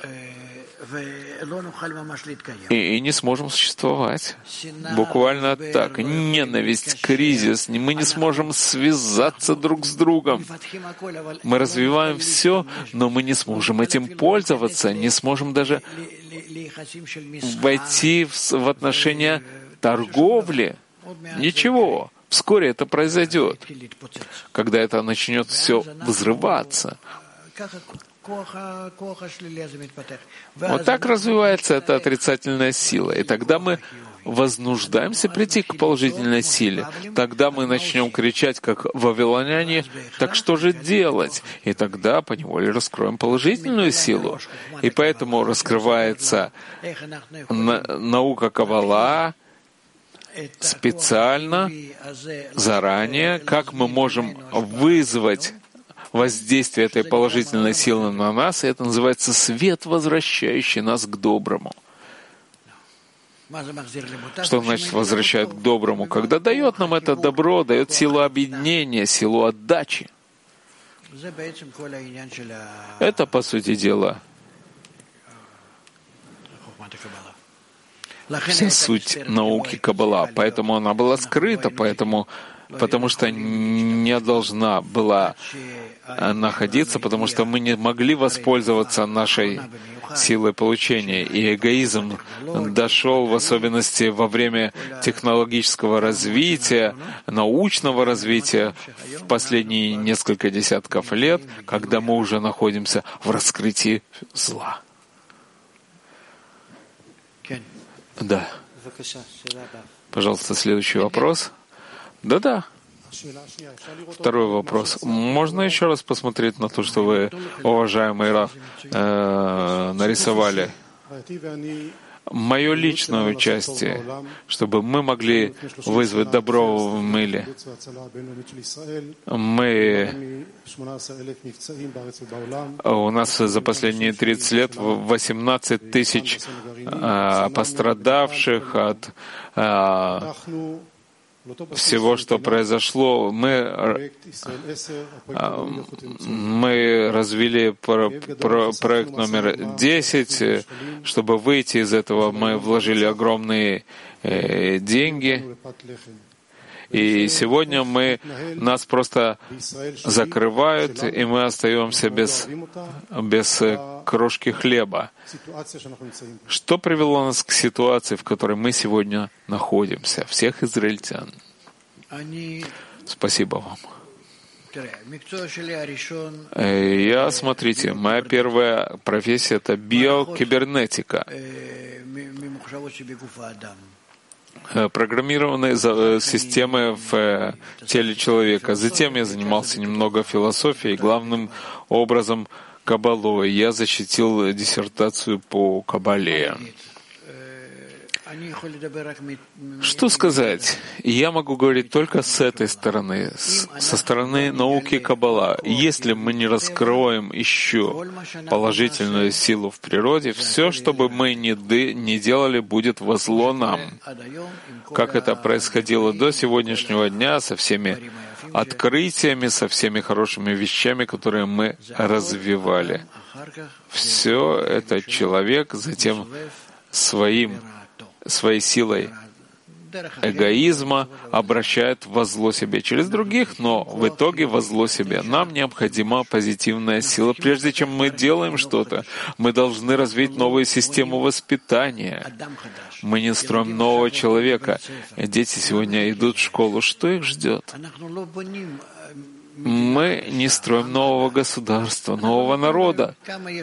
И, и не сможем существовать. Буквально так. Ненависть, кризис. Мы не сможем связаться друг с другом. Мы развиваем все, но мы не сможем этим пользоваться, не сможем даже войти в, в отношения торговли. Ничего. Вскоре это произойдет, когда это начнет все взрываться. Вот так развивается эта отрицательная сила. И тогда мы вознуждаемся прийти к положительной силе. Тогда мы начнем кричать, как вавилоняне, так что же делать? И тогда поневоле раскроем положительную силу. И поэтому раскрывается на- наука Каббала специально, заранее, как мы можем вызвать воздействие этой положительной силы на нас, и это называется свет, возвращающий нас к доброму. Что значит возвращает к доброму? Когда дает нам это добро, дает силу объединения, силу отдачи. Это, по сути дела, вся суть науки Каббала. Поэтому она была скрыта, поэтому, потому что не должна была находиться, потому что мы не могли воспользоваться нашей силой получения. И эгоизм дошел, в особенности во время технологического развития, научного развития в последние несколько десятков лет, когда мы уже находимся в раскрытии зла. Да. Пожалуйста, следующий вопрос. Да-да. Второй вопрос. Можно еще раз посмотреть на то, что вы, уважаемый Рав, э, нарисовали? Мое личное участие, чтобы мы могли вызвать добро в мире. Мы, у нас за последние тридцать лет восемнадцать тысяч э, пострадавших от э, всего, что произошло. Мы, мы развили про, про, проект номер десять. Чтобы выйти из этого, мы вложили огромные э, деньги. И сегодня мы, нас просто закрывают, и мы остаемся без, без крошки хлеба. Что привело нас к ситуации, в которой мы сегодня находимся, всех израильтян? Спасибо вам. Я, смотрите, моя первая профессия — это биокибернетика. Программированные системы в теле человека. Затем я занимался немного философией, главным образом Каббалой. Я защитил диссертацию по Каббале. Что сказать? Я могу говорить только с этой стороны, с, со стороны науки Каббала. Если мы не раскроем еще положительную силу в природе, все, что бы мы ни, ни делали, будет во зло нам. Как это происходило до сегодняшнего дня со всеми открытиями, со всеми хорошими вещами, которые мы развивали. Все это человек затем своим своей силой эгоизма обращает во зло себе через других, но в итоге во зло себе. Нам необходима позитивная сила. Прежде чем мы делаем что-то, мы должны развить новую систему воспитания. Мы не строим нового человека. Дети сегодня идут в школу. Что их ждет? Мы не строим нового государства, нового народа.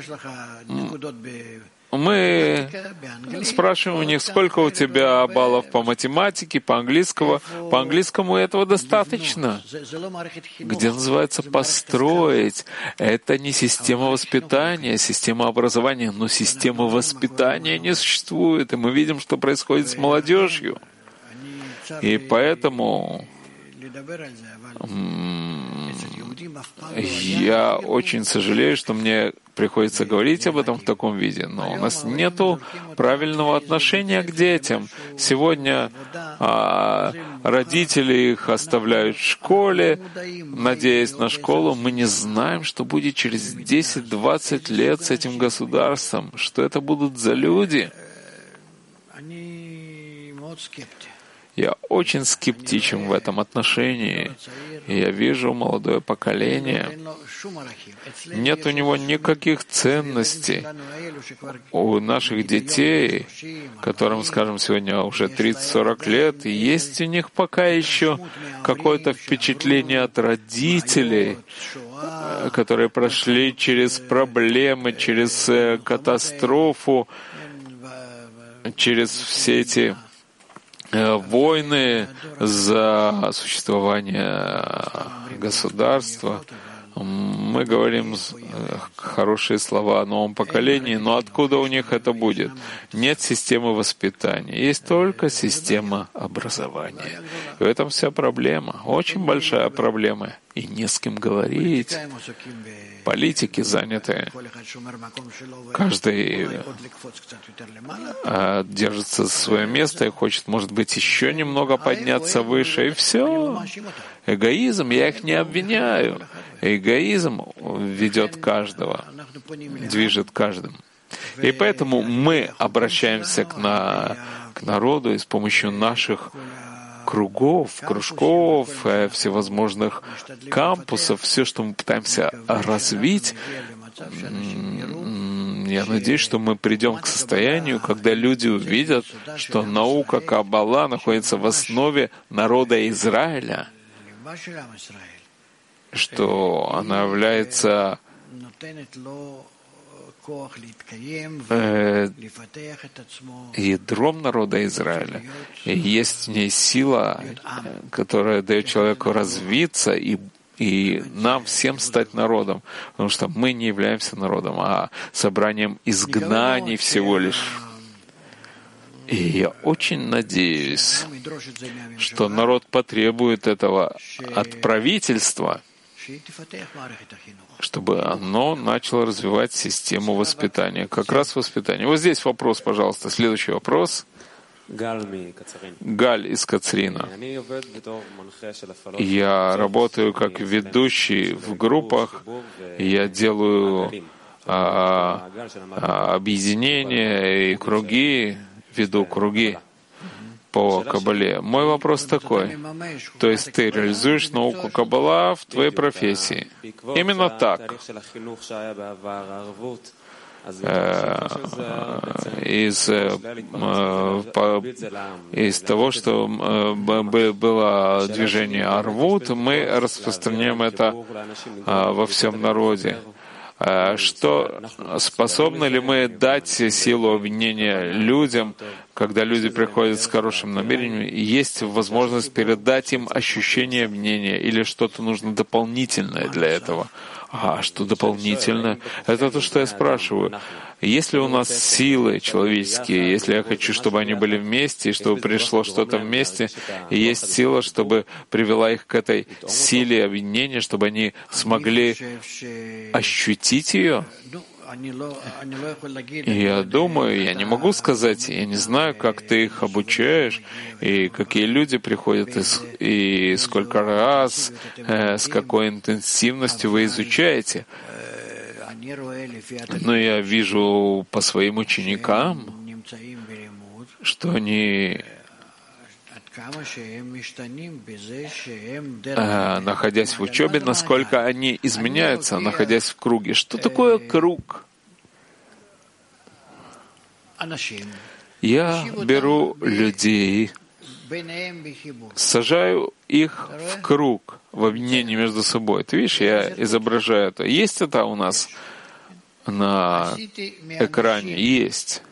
Мы спрашиваем у них, сколько у тебя баллов по математике, по английскому. По английскому этого достаточно. Где называется построить. Это не система воспитания, система образования, но система воспитания не существует. И мы видим, что происходит с молодежью. И поэтому я очень сожалею, что мне приходится говорить об этом в таком виде, но у нас нет правильного отношения к детям. Сегодня а, родители их оставляют в школе, надеясь на школу. Мы не знаем, что будет через десять-двадцать лет с этим государством, что это будут за люди. Я очень скептичен в этом отношении. И я вижу молодое поколение. Нет у него никаких ценностей. У наших детей, которым, скажем, сегодня уже тридцать-сорок лет, есть у них пока еще какое-то впечатление от родителей, которые прошли через проблемы, через катастрофу, через все эти войны за существование государства. Мы говорим хорошие слова о новом поколении, но откуда у них это будет? Нет системы воспитания, есть только система образования. И в этом вся проблема, очень большая проблема. И не с кем говорить. Политики заняты. Каждый э, держится за свое место и хочет, может быть, еще немного подняться выше. И все. Эгоизм, я их не обвиняю. Эгоизм ведет каждого, движет каждым. И поэтому мы обращаемся к, на, к народу и с помощью наших кругов, кружков, всевозможных кампусов, все, что мы пытаемся развить, я надеюсь, что мы придем к состоянию, когда люди увидят, что наука Каббала находится в основе народа Израиля, что она является э, ядром народа Израиля. И есть в ней сила, которая дает человеку развиться и, и нам всем стать народом. Потому что мы не являемся народом, а собранием изгнаний всего лишь. И я очень надеюсь, что народ потребует этого от правительства, чтобы оно начало развивать систему воспитания. Как раз воспитание. Вот здесь вопрос, пожалуйста. Следующий вопрос. Галь из Кацрина. Я работаю как ведущий в группах. Я делаю а, а, объединения и круги, веду круги по Каббале. Мой вопрос такой. То есть ты реализуешь науку Каббала в твоей профессии. Именно так. Из, из того, что было движение Арвут, мы распространяем это во всем народе. Что способны ли мы дать силу объединения людям, когда люди приходят с хорошим намерением, и есть возможность передать им ощущение объединения или что-то нужно дополнительное для этого? А что дополнительное? Это то, что я спрашиваю. Есть ли у нас силы человеческие, если я хочу, чтобы они были вместе, и чтобы пришло что-то вместе, и есть сила, чтобы привела их к этой силе объединения, чтобы они смогли ощутить ее? И я думаю, я не могу сказать, я не знаю, как ты их обучаешь, и какие люди приходят, и, и сколько раз, э, с какой интенсивностью вы изучаете. Но я вижу по своим ученикам, что они, э, находясь в учебе, насколько они изменяются, находясь в круге. Что такое круг? Я беру людей, сажаю их в круг, в объединении между собой. Ты видишь, я изображаю это. Есть это у нас на экране? Есть.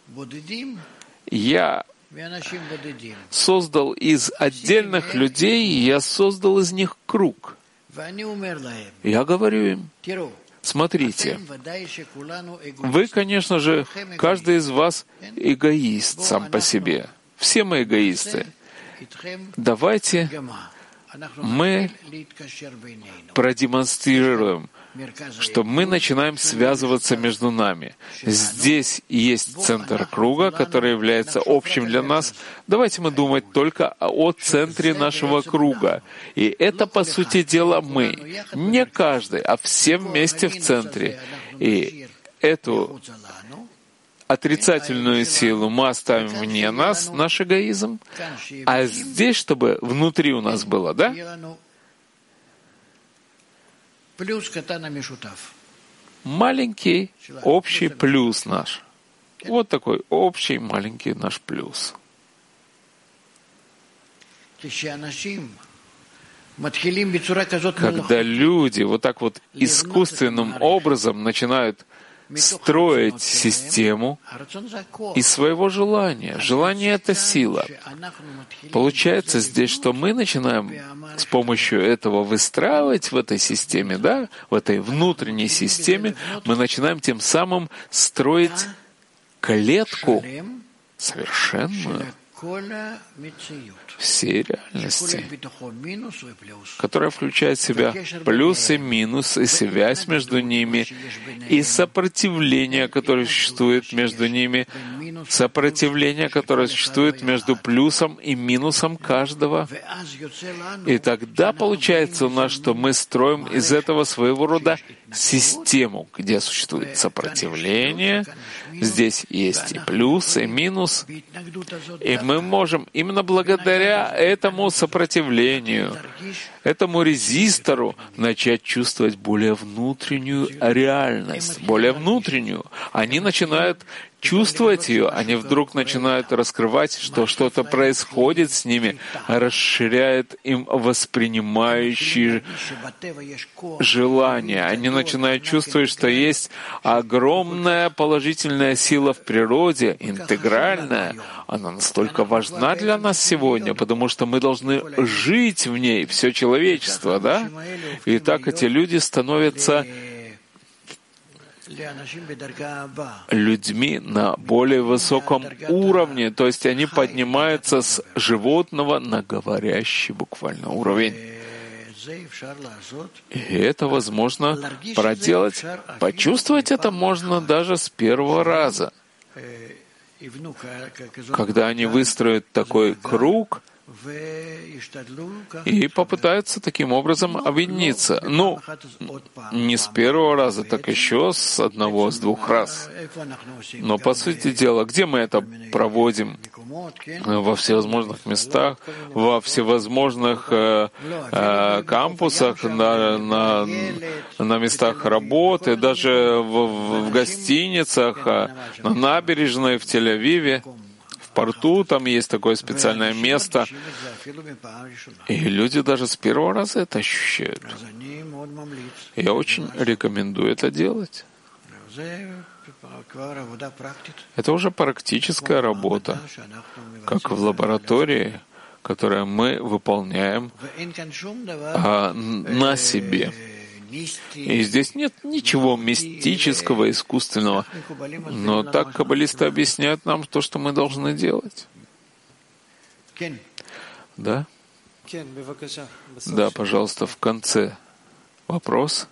Я создал из отдельных людей, я создал из них круг. Я говорю им, смотрите, вы, конечно же, каждый из вас эгоист сам по себе. Все мы эгоисты. Давайте мы продемонстрируем, что мы начинаем связываться между нами. Здесь есть центр круга, который является общим для нас. Давайте мы думать только о центре нашего круга. И это, по сути дела, мы. Не каждый, а все вместе в центре. И эту отрицательную силу мы оставим вне нас, наш эгоизм, а здесь, чтобы внутри у нас было, да? Маленький общий плюс наш. Вот такой общий маленький наш плюс. Когда люди вот так вот искусственным образом начинают строить систему из своего желания. Желание — это сила. Получается здесь, что мы начинаем с помощью этого выстраивать в этой системе, да, в этой внутренней системе, мы начинаем тем самым строить клетку совершенную всей реальности, которая включает в себя плюс и минус, и связь между ними, и сопротивление, которое существует между ними, сопротивление, которое существует между плюсом и минусом каждого. И тогда получается у нас, что мы строим из этого своего рода систему, где существует сопротивление, здесь есть и плюс, и минус, и мы можем именно благодаря этому сопротивлению, этому резистору начать чувствовать более внутреннюю реальность, более внутреннюю. Они начинают чувствовать ее, они вдруг начинают раскрывать, что что-то происходит с ними, расширяет им воспринимающие желания. Они начинают чувствовать, что есть огромная положительная сила в природе, интегральная. Она настолько важна для нас сегодня, потому что мы должны жить в ней, все человечество, да? И так эти люди становятся людьми на более высоком уровне, то есть они поднимаются с животного на говорящий буквально уровень. И это возможно проделать, почувствовать это можно даже с первого раза. Когда они выстроят такой круг и попытаются таким образом объединиться. Ну, не с первого раза, так еще с одного, с двух раз. Но, по сути дела, где мы это проводим? Во всевозможных местах, во всевозможных э, э, кампусах, на, на, на местах работы, даже в, в гостиницах, на набережной в Тель-Авиве. В порту там есть такое специальное место, и люди даже с первого раза это ощущают. Я очень рекомендую это делать. Это уже практическая работа, как в лаборатории, которую мы выполняем а, на себе. И здесь нет ничего мистического, искусственного. Но так каббалисты объясняют нам то, что мы должны делать. Да? Да, пожалуйста, в конце вопрос.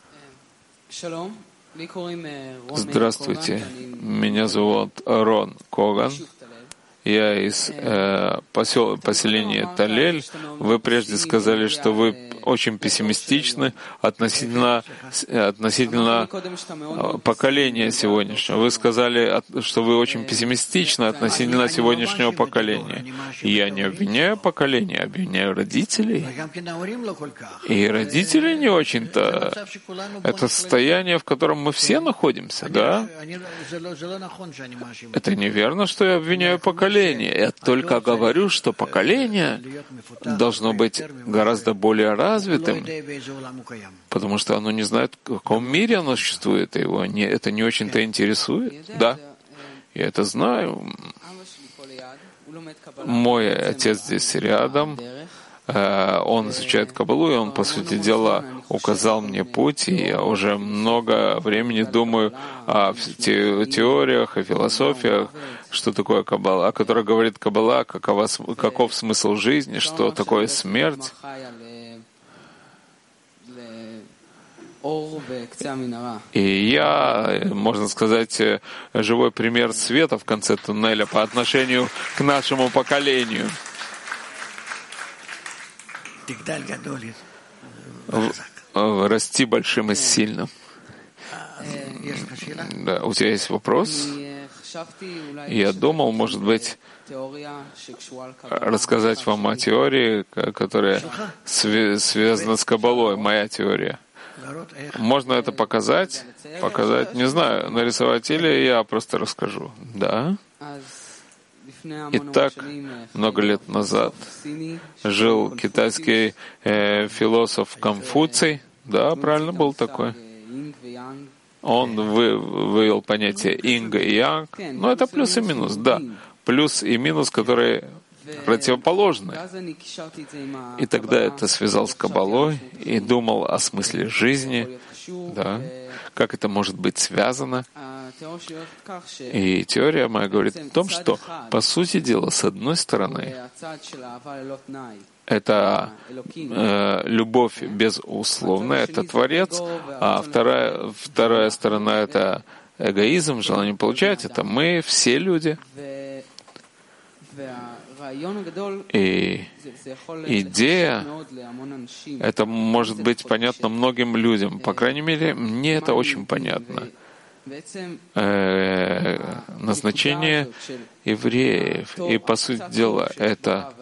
Здравствуйте, меня зовут Рон Коган. Я из э, посел, поселения Талель. Вы прежде сказали, что вы очень пессимистичны относительно, относительно поколения сегодняшнего. Вы сказали, что вы очень пессимистичны относительно сегодняшнего поколения. Я не обвиняю поколение, обвиняю родителей. И родители не очень-то. Это состояние, в котором мы все находимся, да? Это неверно, что я обвиняю поколение. Я только говорю, что поколение должно быть гораздо более развитым, потому что оно не знает, в каком мире оно существует, и его не, это не очень-то интересует. Да, я это знаю. Мой отец здесь рядом. Он изучает Каббалу, и он, по сути дела, указал мне путь, и я уже много времени думаю о теориях, о философиях, что такое Каббала, о которой говорит Каббала, какова, каков смысл жизни, что такое смерть. И я, можно сказать, живой пример света в конце туннеля по отношению к нашему поколению. Расти большим и сильным. Да, у тебя есть вопрос? Я думал, может быть, рассказать вам о теории, которая связана с Каббалой, моя теория. Можно это показать? Показать? Не знаю, нарисовать или я просто расскажу. Да? Итак, много лет назад жил китайский э, философ Конфуций. Да, правильно, был такой. Он вы, вывел понятие инга и янг. Но это плюс и минус, да. Плюс и минус, которые противоположны. И тогда это связал с Каббалой и думал о смысле жизни, да, как это может быть связано. И теория моя говорит о том, что, по сути дела, с одной стороны, это э, любовь безусловная, это Творец, а вторая, вторая сторона — это эгоизм, желание получать, это мы, все люди. И идея, это может быть понятно многим людям. По крайней мере, мне это очень понятно. Э, назначение евреев. И, по сути дела, это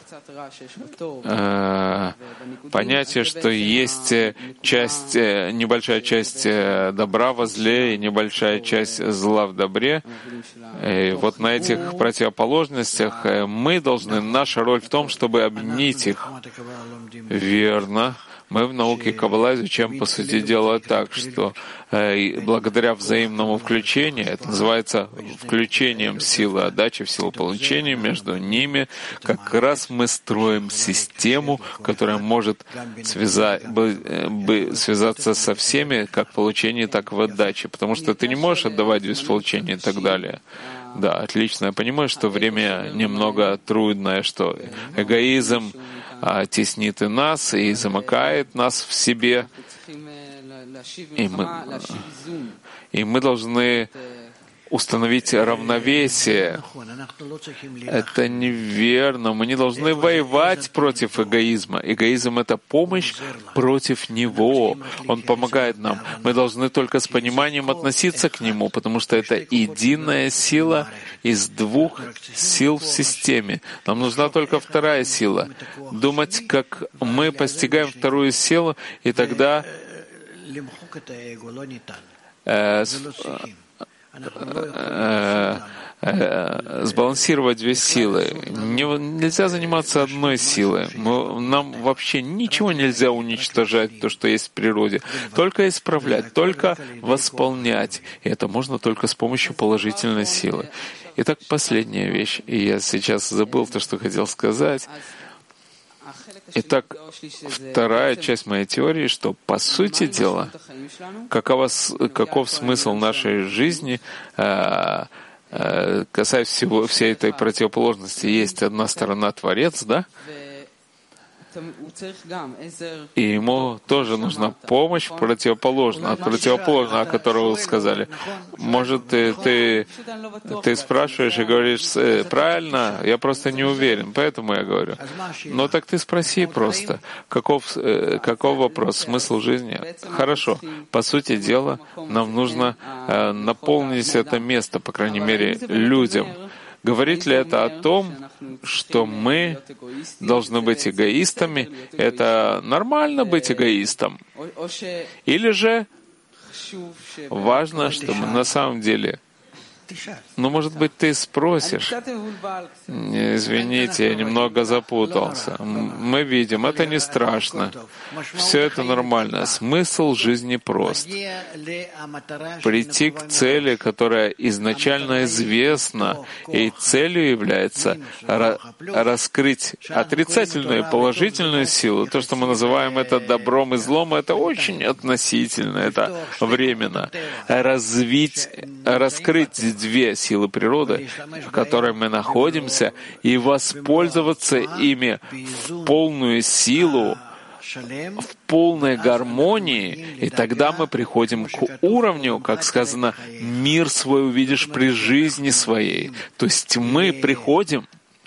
э, понятие, что есть часть, небольшая часть добра во зле и небольшая часть зла в добре. И вот на этих противоположностях мы должны, наша роль в том, чтобы объединить их. Верно. Мы в науке Каббала изучаем, по сути дела, так, что э, благодаря взаимному включению, это называется включением силы отдачи в силу получения, между ними как раз мы строим систему, которая может связать, связаться со всеми, как в получении, так и в отдаче. Потому что ты не можешь отдавать без получения и так далее. Да, отлично. Я понимаю, что время немного трудное, что эгоизм а, теснит и нас, и замыкает нас в себе. И мы, и мы должны установить равновесие. Это неверно. Мы не должны воевать против эгоизма. Эгоизм — это помощь против него. Он помогает нам. Мы должны только с пониманием относиться к нему, потому что это единая сила из двух сил в системе. Нам нужна только вторая сила. Думать, как мы постигаем вторую силу, и тогда э, сбалансировать две силы. Не, нельзя заниматься одной силой. Мы, нам вообще ничего нельзя уничтожать, то, что есть в природе. Только исправлять, только восполнять. И это можно только с помощью положительной силы. Итак, последняя вещь. И я сейчас забыл то, что хотел сказать. Итак, вторая часть моей теории, что, по сути дела, какова, каков смысл нашей жизни, э, э, касаясь всего, всей этой противоположности, есть одна сторона Творец, да? И ему тоже нужна помощь противоположная, противоположная, о которой вы сказали. Может, ты, ты, ты спрашиваешь и говоришь, правильно, я просто не уверен, поэтому я говорю. Но так ты спроси просто, каков, каков вопрос, смысл жизни? Хорошо, по сути дела, нам нужно наполнить это место, по крайней мере, людям. Говорит ли это о том, что мы должны быть эгоистами? Это нормально быть эгоистом? Или же важно, чтобы на самом деле... Ну, может быть, ты спросишь. Извините, я немного запутался. Мы видим, это не страшно. Все это нормально. Смысл жизни прост. Прийти к цели, которая изначально известна, и целью является раскрыть отрицательную и положительную силу. То, что мы называем это добром и злом, это очень относительно, это временно. Развить, раскрыть две силы природы, в которой мы находимся, и воспользоваться ими в полную силу, в полной гармонии, и тогда мы приходим к уровню, как сказано, «мир свой увидишь при жизни своей». То есть мы приходим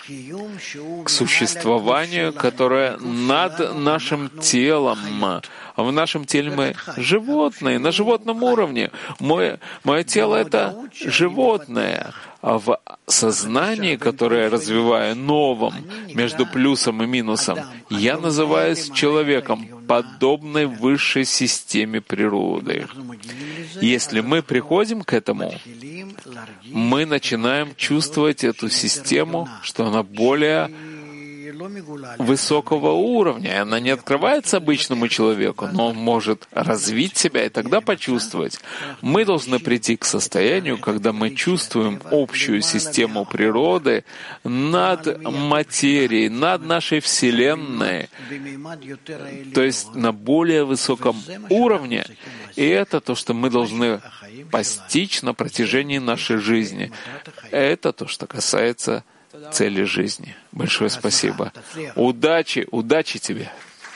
к существованию, которое над нашим телом. В нашем теле мы животные, на животном уровне. Мое, мое тело — это животное. А в сознании, которое я развиваю, новом, между плюсом и минусом, я называюсь человеком, подобной высшей системе природы. Если мы приходим к этому, мы начинаем чувствовать эту систему, что она более высокого уровня. Она не открывается обычному человеку, но он может развить себя и тогда почувствовать. Мы должны прийти к состоянию, когда мы чувствуем общую систему природы над материей, над нашей Вселенной, то есть на более высоком уровне. И это то, что мы должны постичь на протяжении нашей жизни. Это то, что касается цели жизни. Большое спасибо. Удачи, удачи тебе.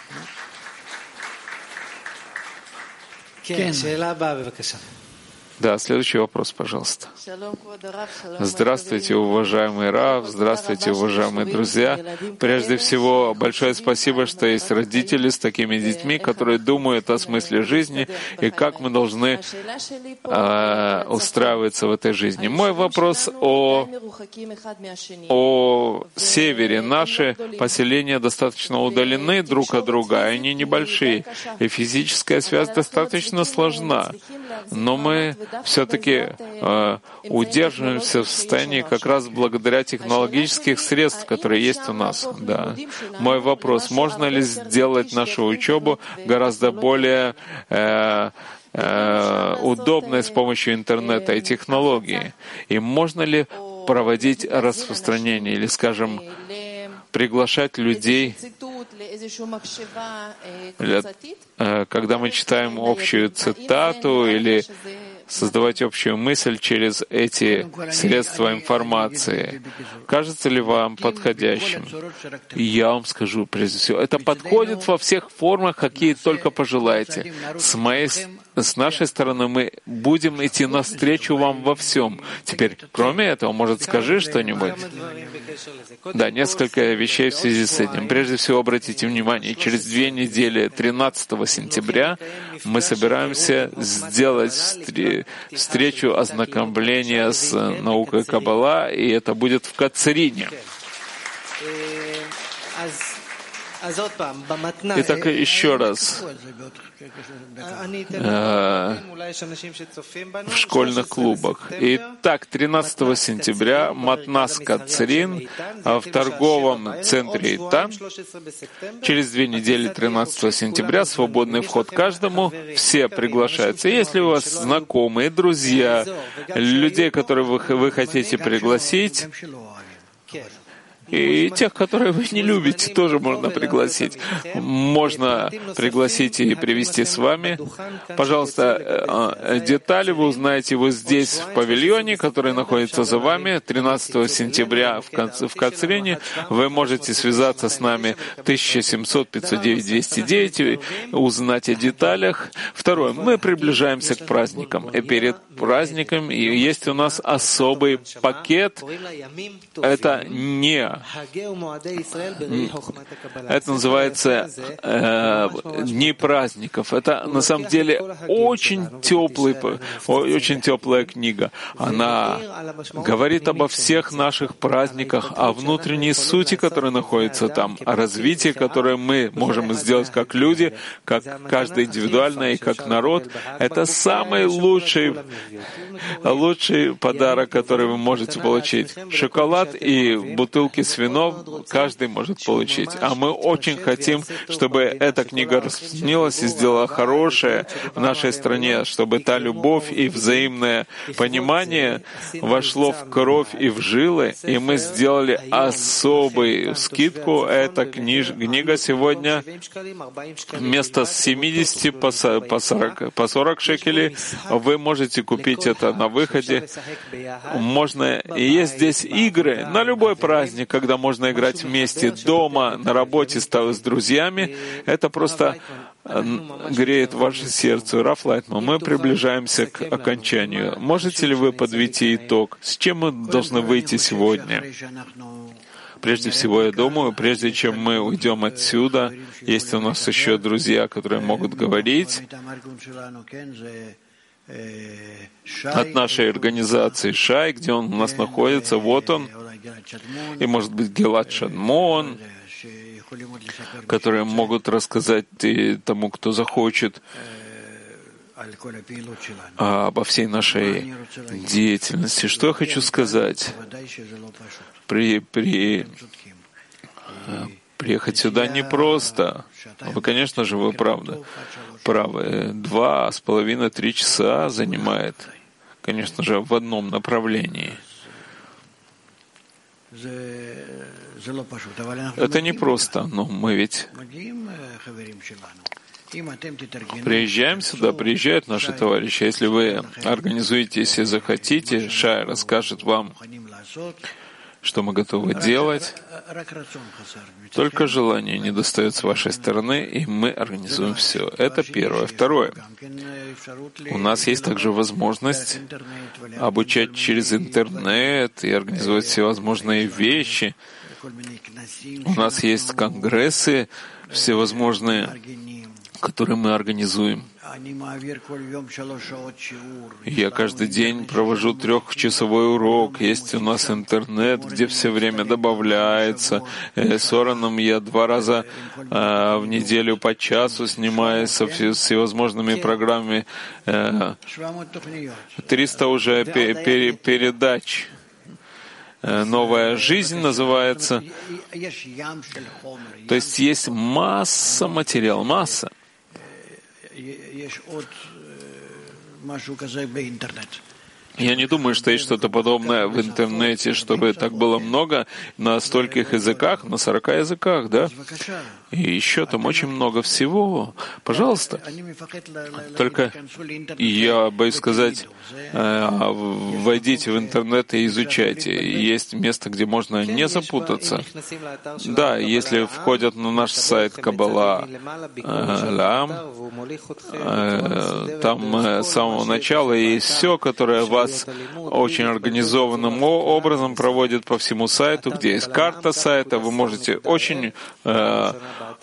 Да, следующий вопрос, пожалуйста. Здравствуйте, уважаемый Рав, здравствуйте, уважаемые друзья. Прежде всего, большое спасибо, что есть родители с такими детьми, которые думают о смысле жизни и как мы должны э, устраиваться в этой жизни. Мой вопрос о, о севере. Наши поселения достаточно удалены друг от друга, они небольшие, и физическая связь достаточно сложна. Но мы все-таки э, удерживаемся в состоянии как раз благодаря технологических средств, которые есть у нас. Да. Мой вопрос: можно ли сделать нашу учебу гораздо более э, э, удобной с помощью интернета и технологий? И можно ли проводить распространение или, скажем, приглашать людей, когда мы читаем общую цитату, или создавать общую мысль через эти средства информации? Кажется ли вам подходящим? И я вам скажу, прежде всего, это подходит во всех формах, какие только пожелаете. С моей, с нашей стороны мы будем идти навстречу вам во всем. Теперь, кроме этого, может, скажи что-нибудь? Да, несколько вещей в связи с этим. Прежде всего, обратите внимание, через две недели, тринадцатого сентября, мы собираемся сделать встр- встречу ознакомления с наукой Каббала, и это будет в Кацерине. Итак, еще раз, э, в школьных клубах. Итак, тринадцатого сентября Матнас Кацерин в торговом центре Итан. Через две недели, тринадцатого сентября, свободный вход каждому. Все приглашаются. Если у вас знакомые, друзья, людей, которые вы, вы хотите пригласить, и тех, которые вы не любите, тоже можно пригласить. Можно пригласить и привести с вами. Пожалуйста, детали вы узнаете вот здесь, в павильоне, который находится за вами, тринадцатого сентября в Кацерине. Вы можете связаться с нами тысяча семьсот пятьсот девять двести девять и узнать о деталях. Второе. Мы приближаемся к праздникам. И перед праздником есть у нас особый пакет. Это не Это называется э, Дни праздников. Это на самом деле очень теплый, очень теплая книга. Она говорит обо всех наших праздниках, о внутренней сути, которая находится там, о развитии, которое мы можем сделать как люди, как каждый индивидуально и как народ. Это самый лучший, лучший подарок, который вы можете получить. Шоколад и бутылки с вином каждый может получить. А мы очень хотим, чтобы эта книга распространилась и сделала хорошее в нашей стране, чтобы та любовь и взаимное понимание вошло в кровь и в жилы, и мы сделали особую скидку. Эта книж... книга сегодня вместо семидесяти по сорок, по сорок шекелей вы можете купить это на выходе. Можно... И есть здесь игры на любой праздник, когда можно Можно играть вместе дома, на работе с, с друзьями. Это просто греет ваше сердце. Раф Лайтман, мы приближаемся к окончанию. Можете ли вы подвести итог? С чем мы должны выйти сегодня? прежде всего, я думаю, прежде чем мы уйдем отсюда, есть у нас еще друзья, которые могут говорить от нашей организации Шай, где он у нас находится, вот он, и, может быть, Гилад Шадмон, которые могут рассказать тому, кто захочет, обо всей нашей деятельности. Что я хочу сказать? При, при, приехать сюда непросто. Вы, конечно же, вы правы. правы. Два с половиной, три часа занимает, конечно же, в одном направлении. Это непросто, но мы ведь приезжаем сюда, приезжают наши товарищи. Если вы организуетесь и захотите, Шай расскажет вам, что мы готовы делать. Только желание не достает с вашей стороны, и мы организуем все. Это первое. Второе. У нас есть также возможность обучать через интернет и организовать всевозможные вещи. У нас есть конгрессы всевозможные, которые мы организуем. Я каждый день провожу трехчасовой урок. Есть у нас интернет, где все время добавляется. С Ораном я два раза э, в неделю по часу снимаюсь со всевозможными программами. Э, триста уже пе- пе- передач. «Новая жизнь» называется. То есть есть масса материала, масса. Я не думаю, что есть что-то подобное в интернете, чтобы так было много на стольких языках, на сорока языках, да? И еще там очень много всего. Пожалуйста. Только я боюсь сказать, войдите в интернет и изучайте. Есть место, где можно не запутаться. Да, если входят на наш сайт Каббала Лам, там с самого начала есть все, которое вас очень организованным образом проводит по всему сайту, где есть карта сайта, вы можете очень э,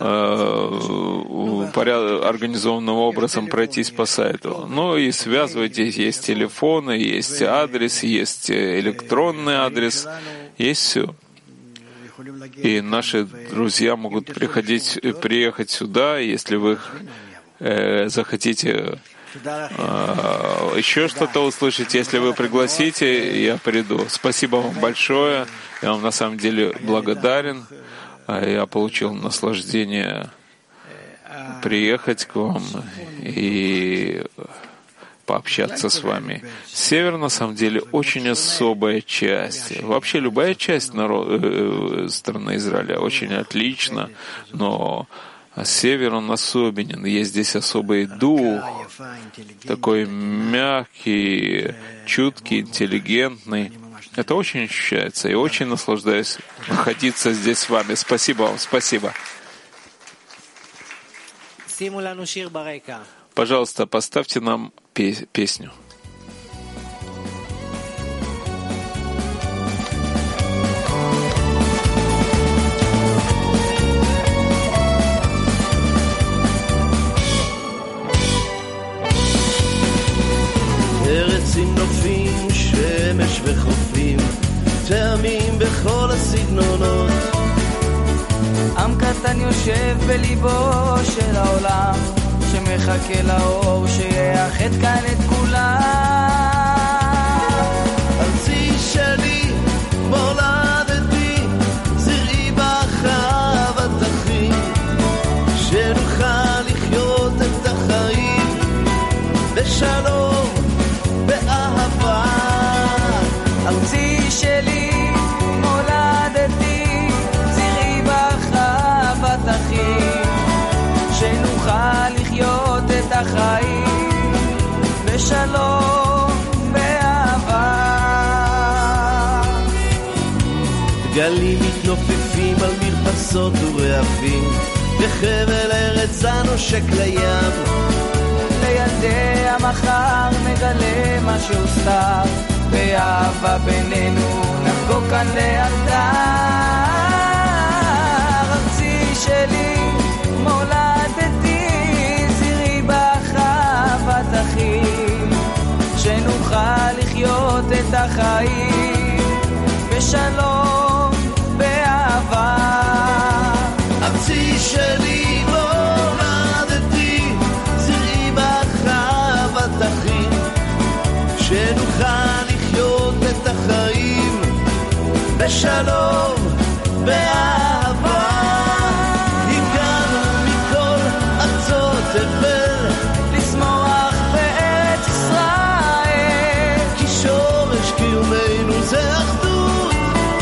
э, поряд... организованным образом пройтись по сайту. Ну и связывайтесь, есть телефоны, есть адрес, есть электронный адрес, есть все. И наши друзья могут приходить, приехать сюда, если вы э, захотите еще что-то услышать. Если вы пригласите, я приду. Спасибо вам большое. Я вам на самом деле благодарен. Я получил наслаждение приехать к вам и пообщаться с вами. Север, на самом деле, очень особая часть. Вообще, любая часть народ, страны Израиля очень отлична, но а север, он особенен. Есть здесь особый дух, такой мягкий, чуткий, интеллигентный. Это очень ощущается. И очень наслаждаюсь находиться здесь с вами. Спасибо вам, спасибо. Пожалуйста, поставьте нам песню. ארצים נופים, שמש וחופים, טעמים בכל הסגנונות. עם קטן יושב בליבו של העולם, שמחכה לאור שיאחד כאן את כולם. ארצי שלי, מולדתי, זרעי בחוות אחי, שנוכל לחיות את החיים בשלום. ארצי שלי, מולדתי, זרעי בחוות אחי, שנוכל לחיות את החיים בשלום, באהבה. גלים מתנופפים על מרפסות ורעפים, בחבל ארץ הנושק לים. לילדי המחר נגלה מה שהוסתר, באהבה בינינו נחגוג כאן לאלתר. בשלום, באהבה. ארצי שלי מולדתי, זרעי בחוות אחים, שנוכל לחיות את החיים בשלום, באהבה. הגענו מכל ארצות תבל, לשמוח בארץ ישראל, כי שורש קיומנו זה אחדות,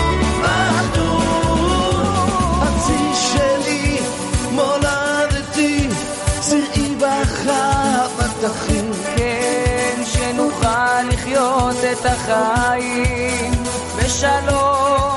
אחדות. ארצי שלי מולדתי, זרעי בחוות אחים, כן, שנוכל לחיות את החיים בשלום,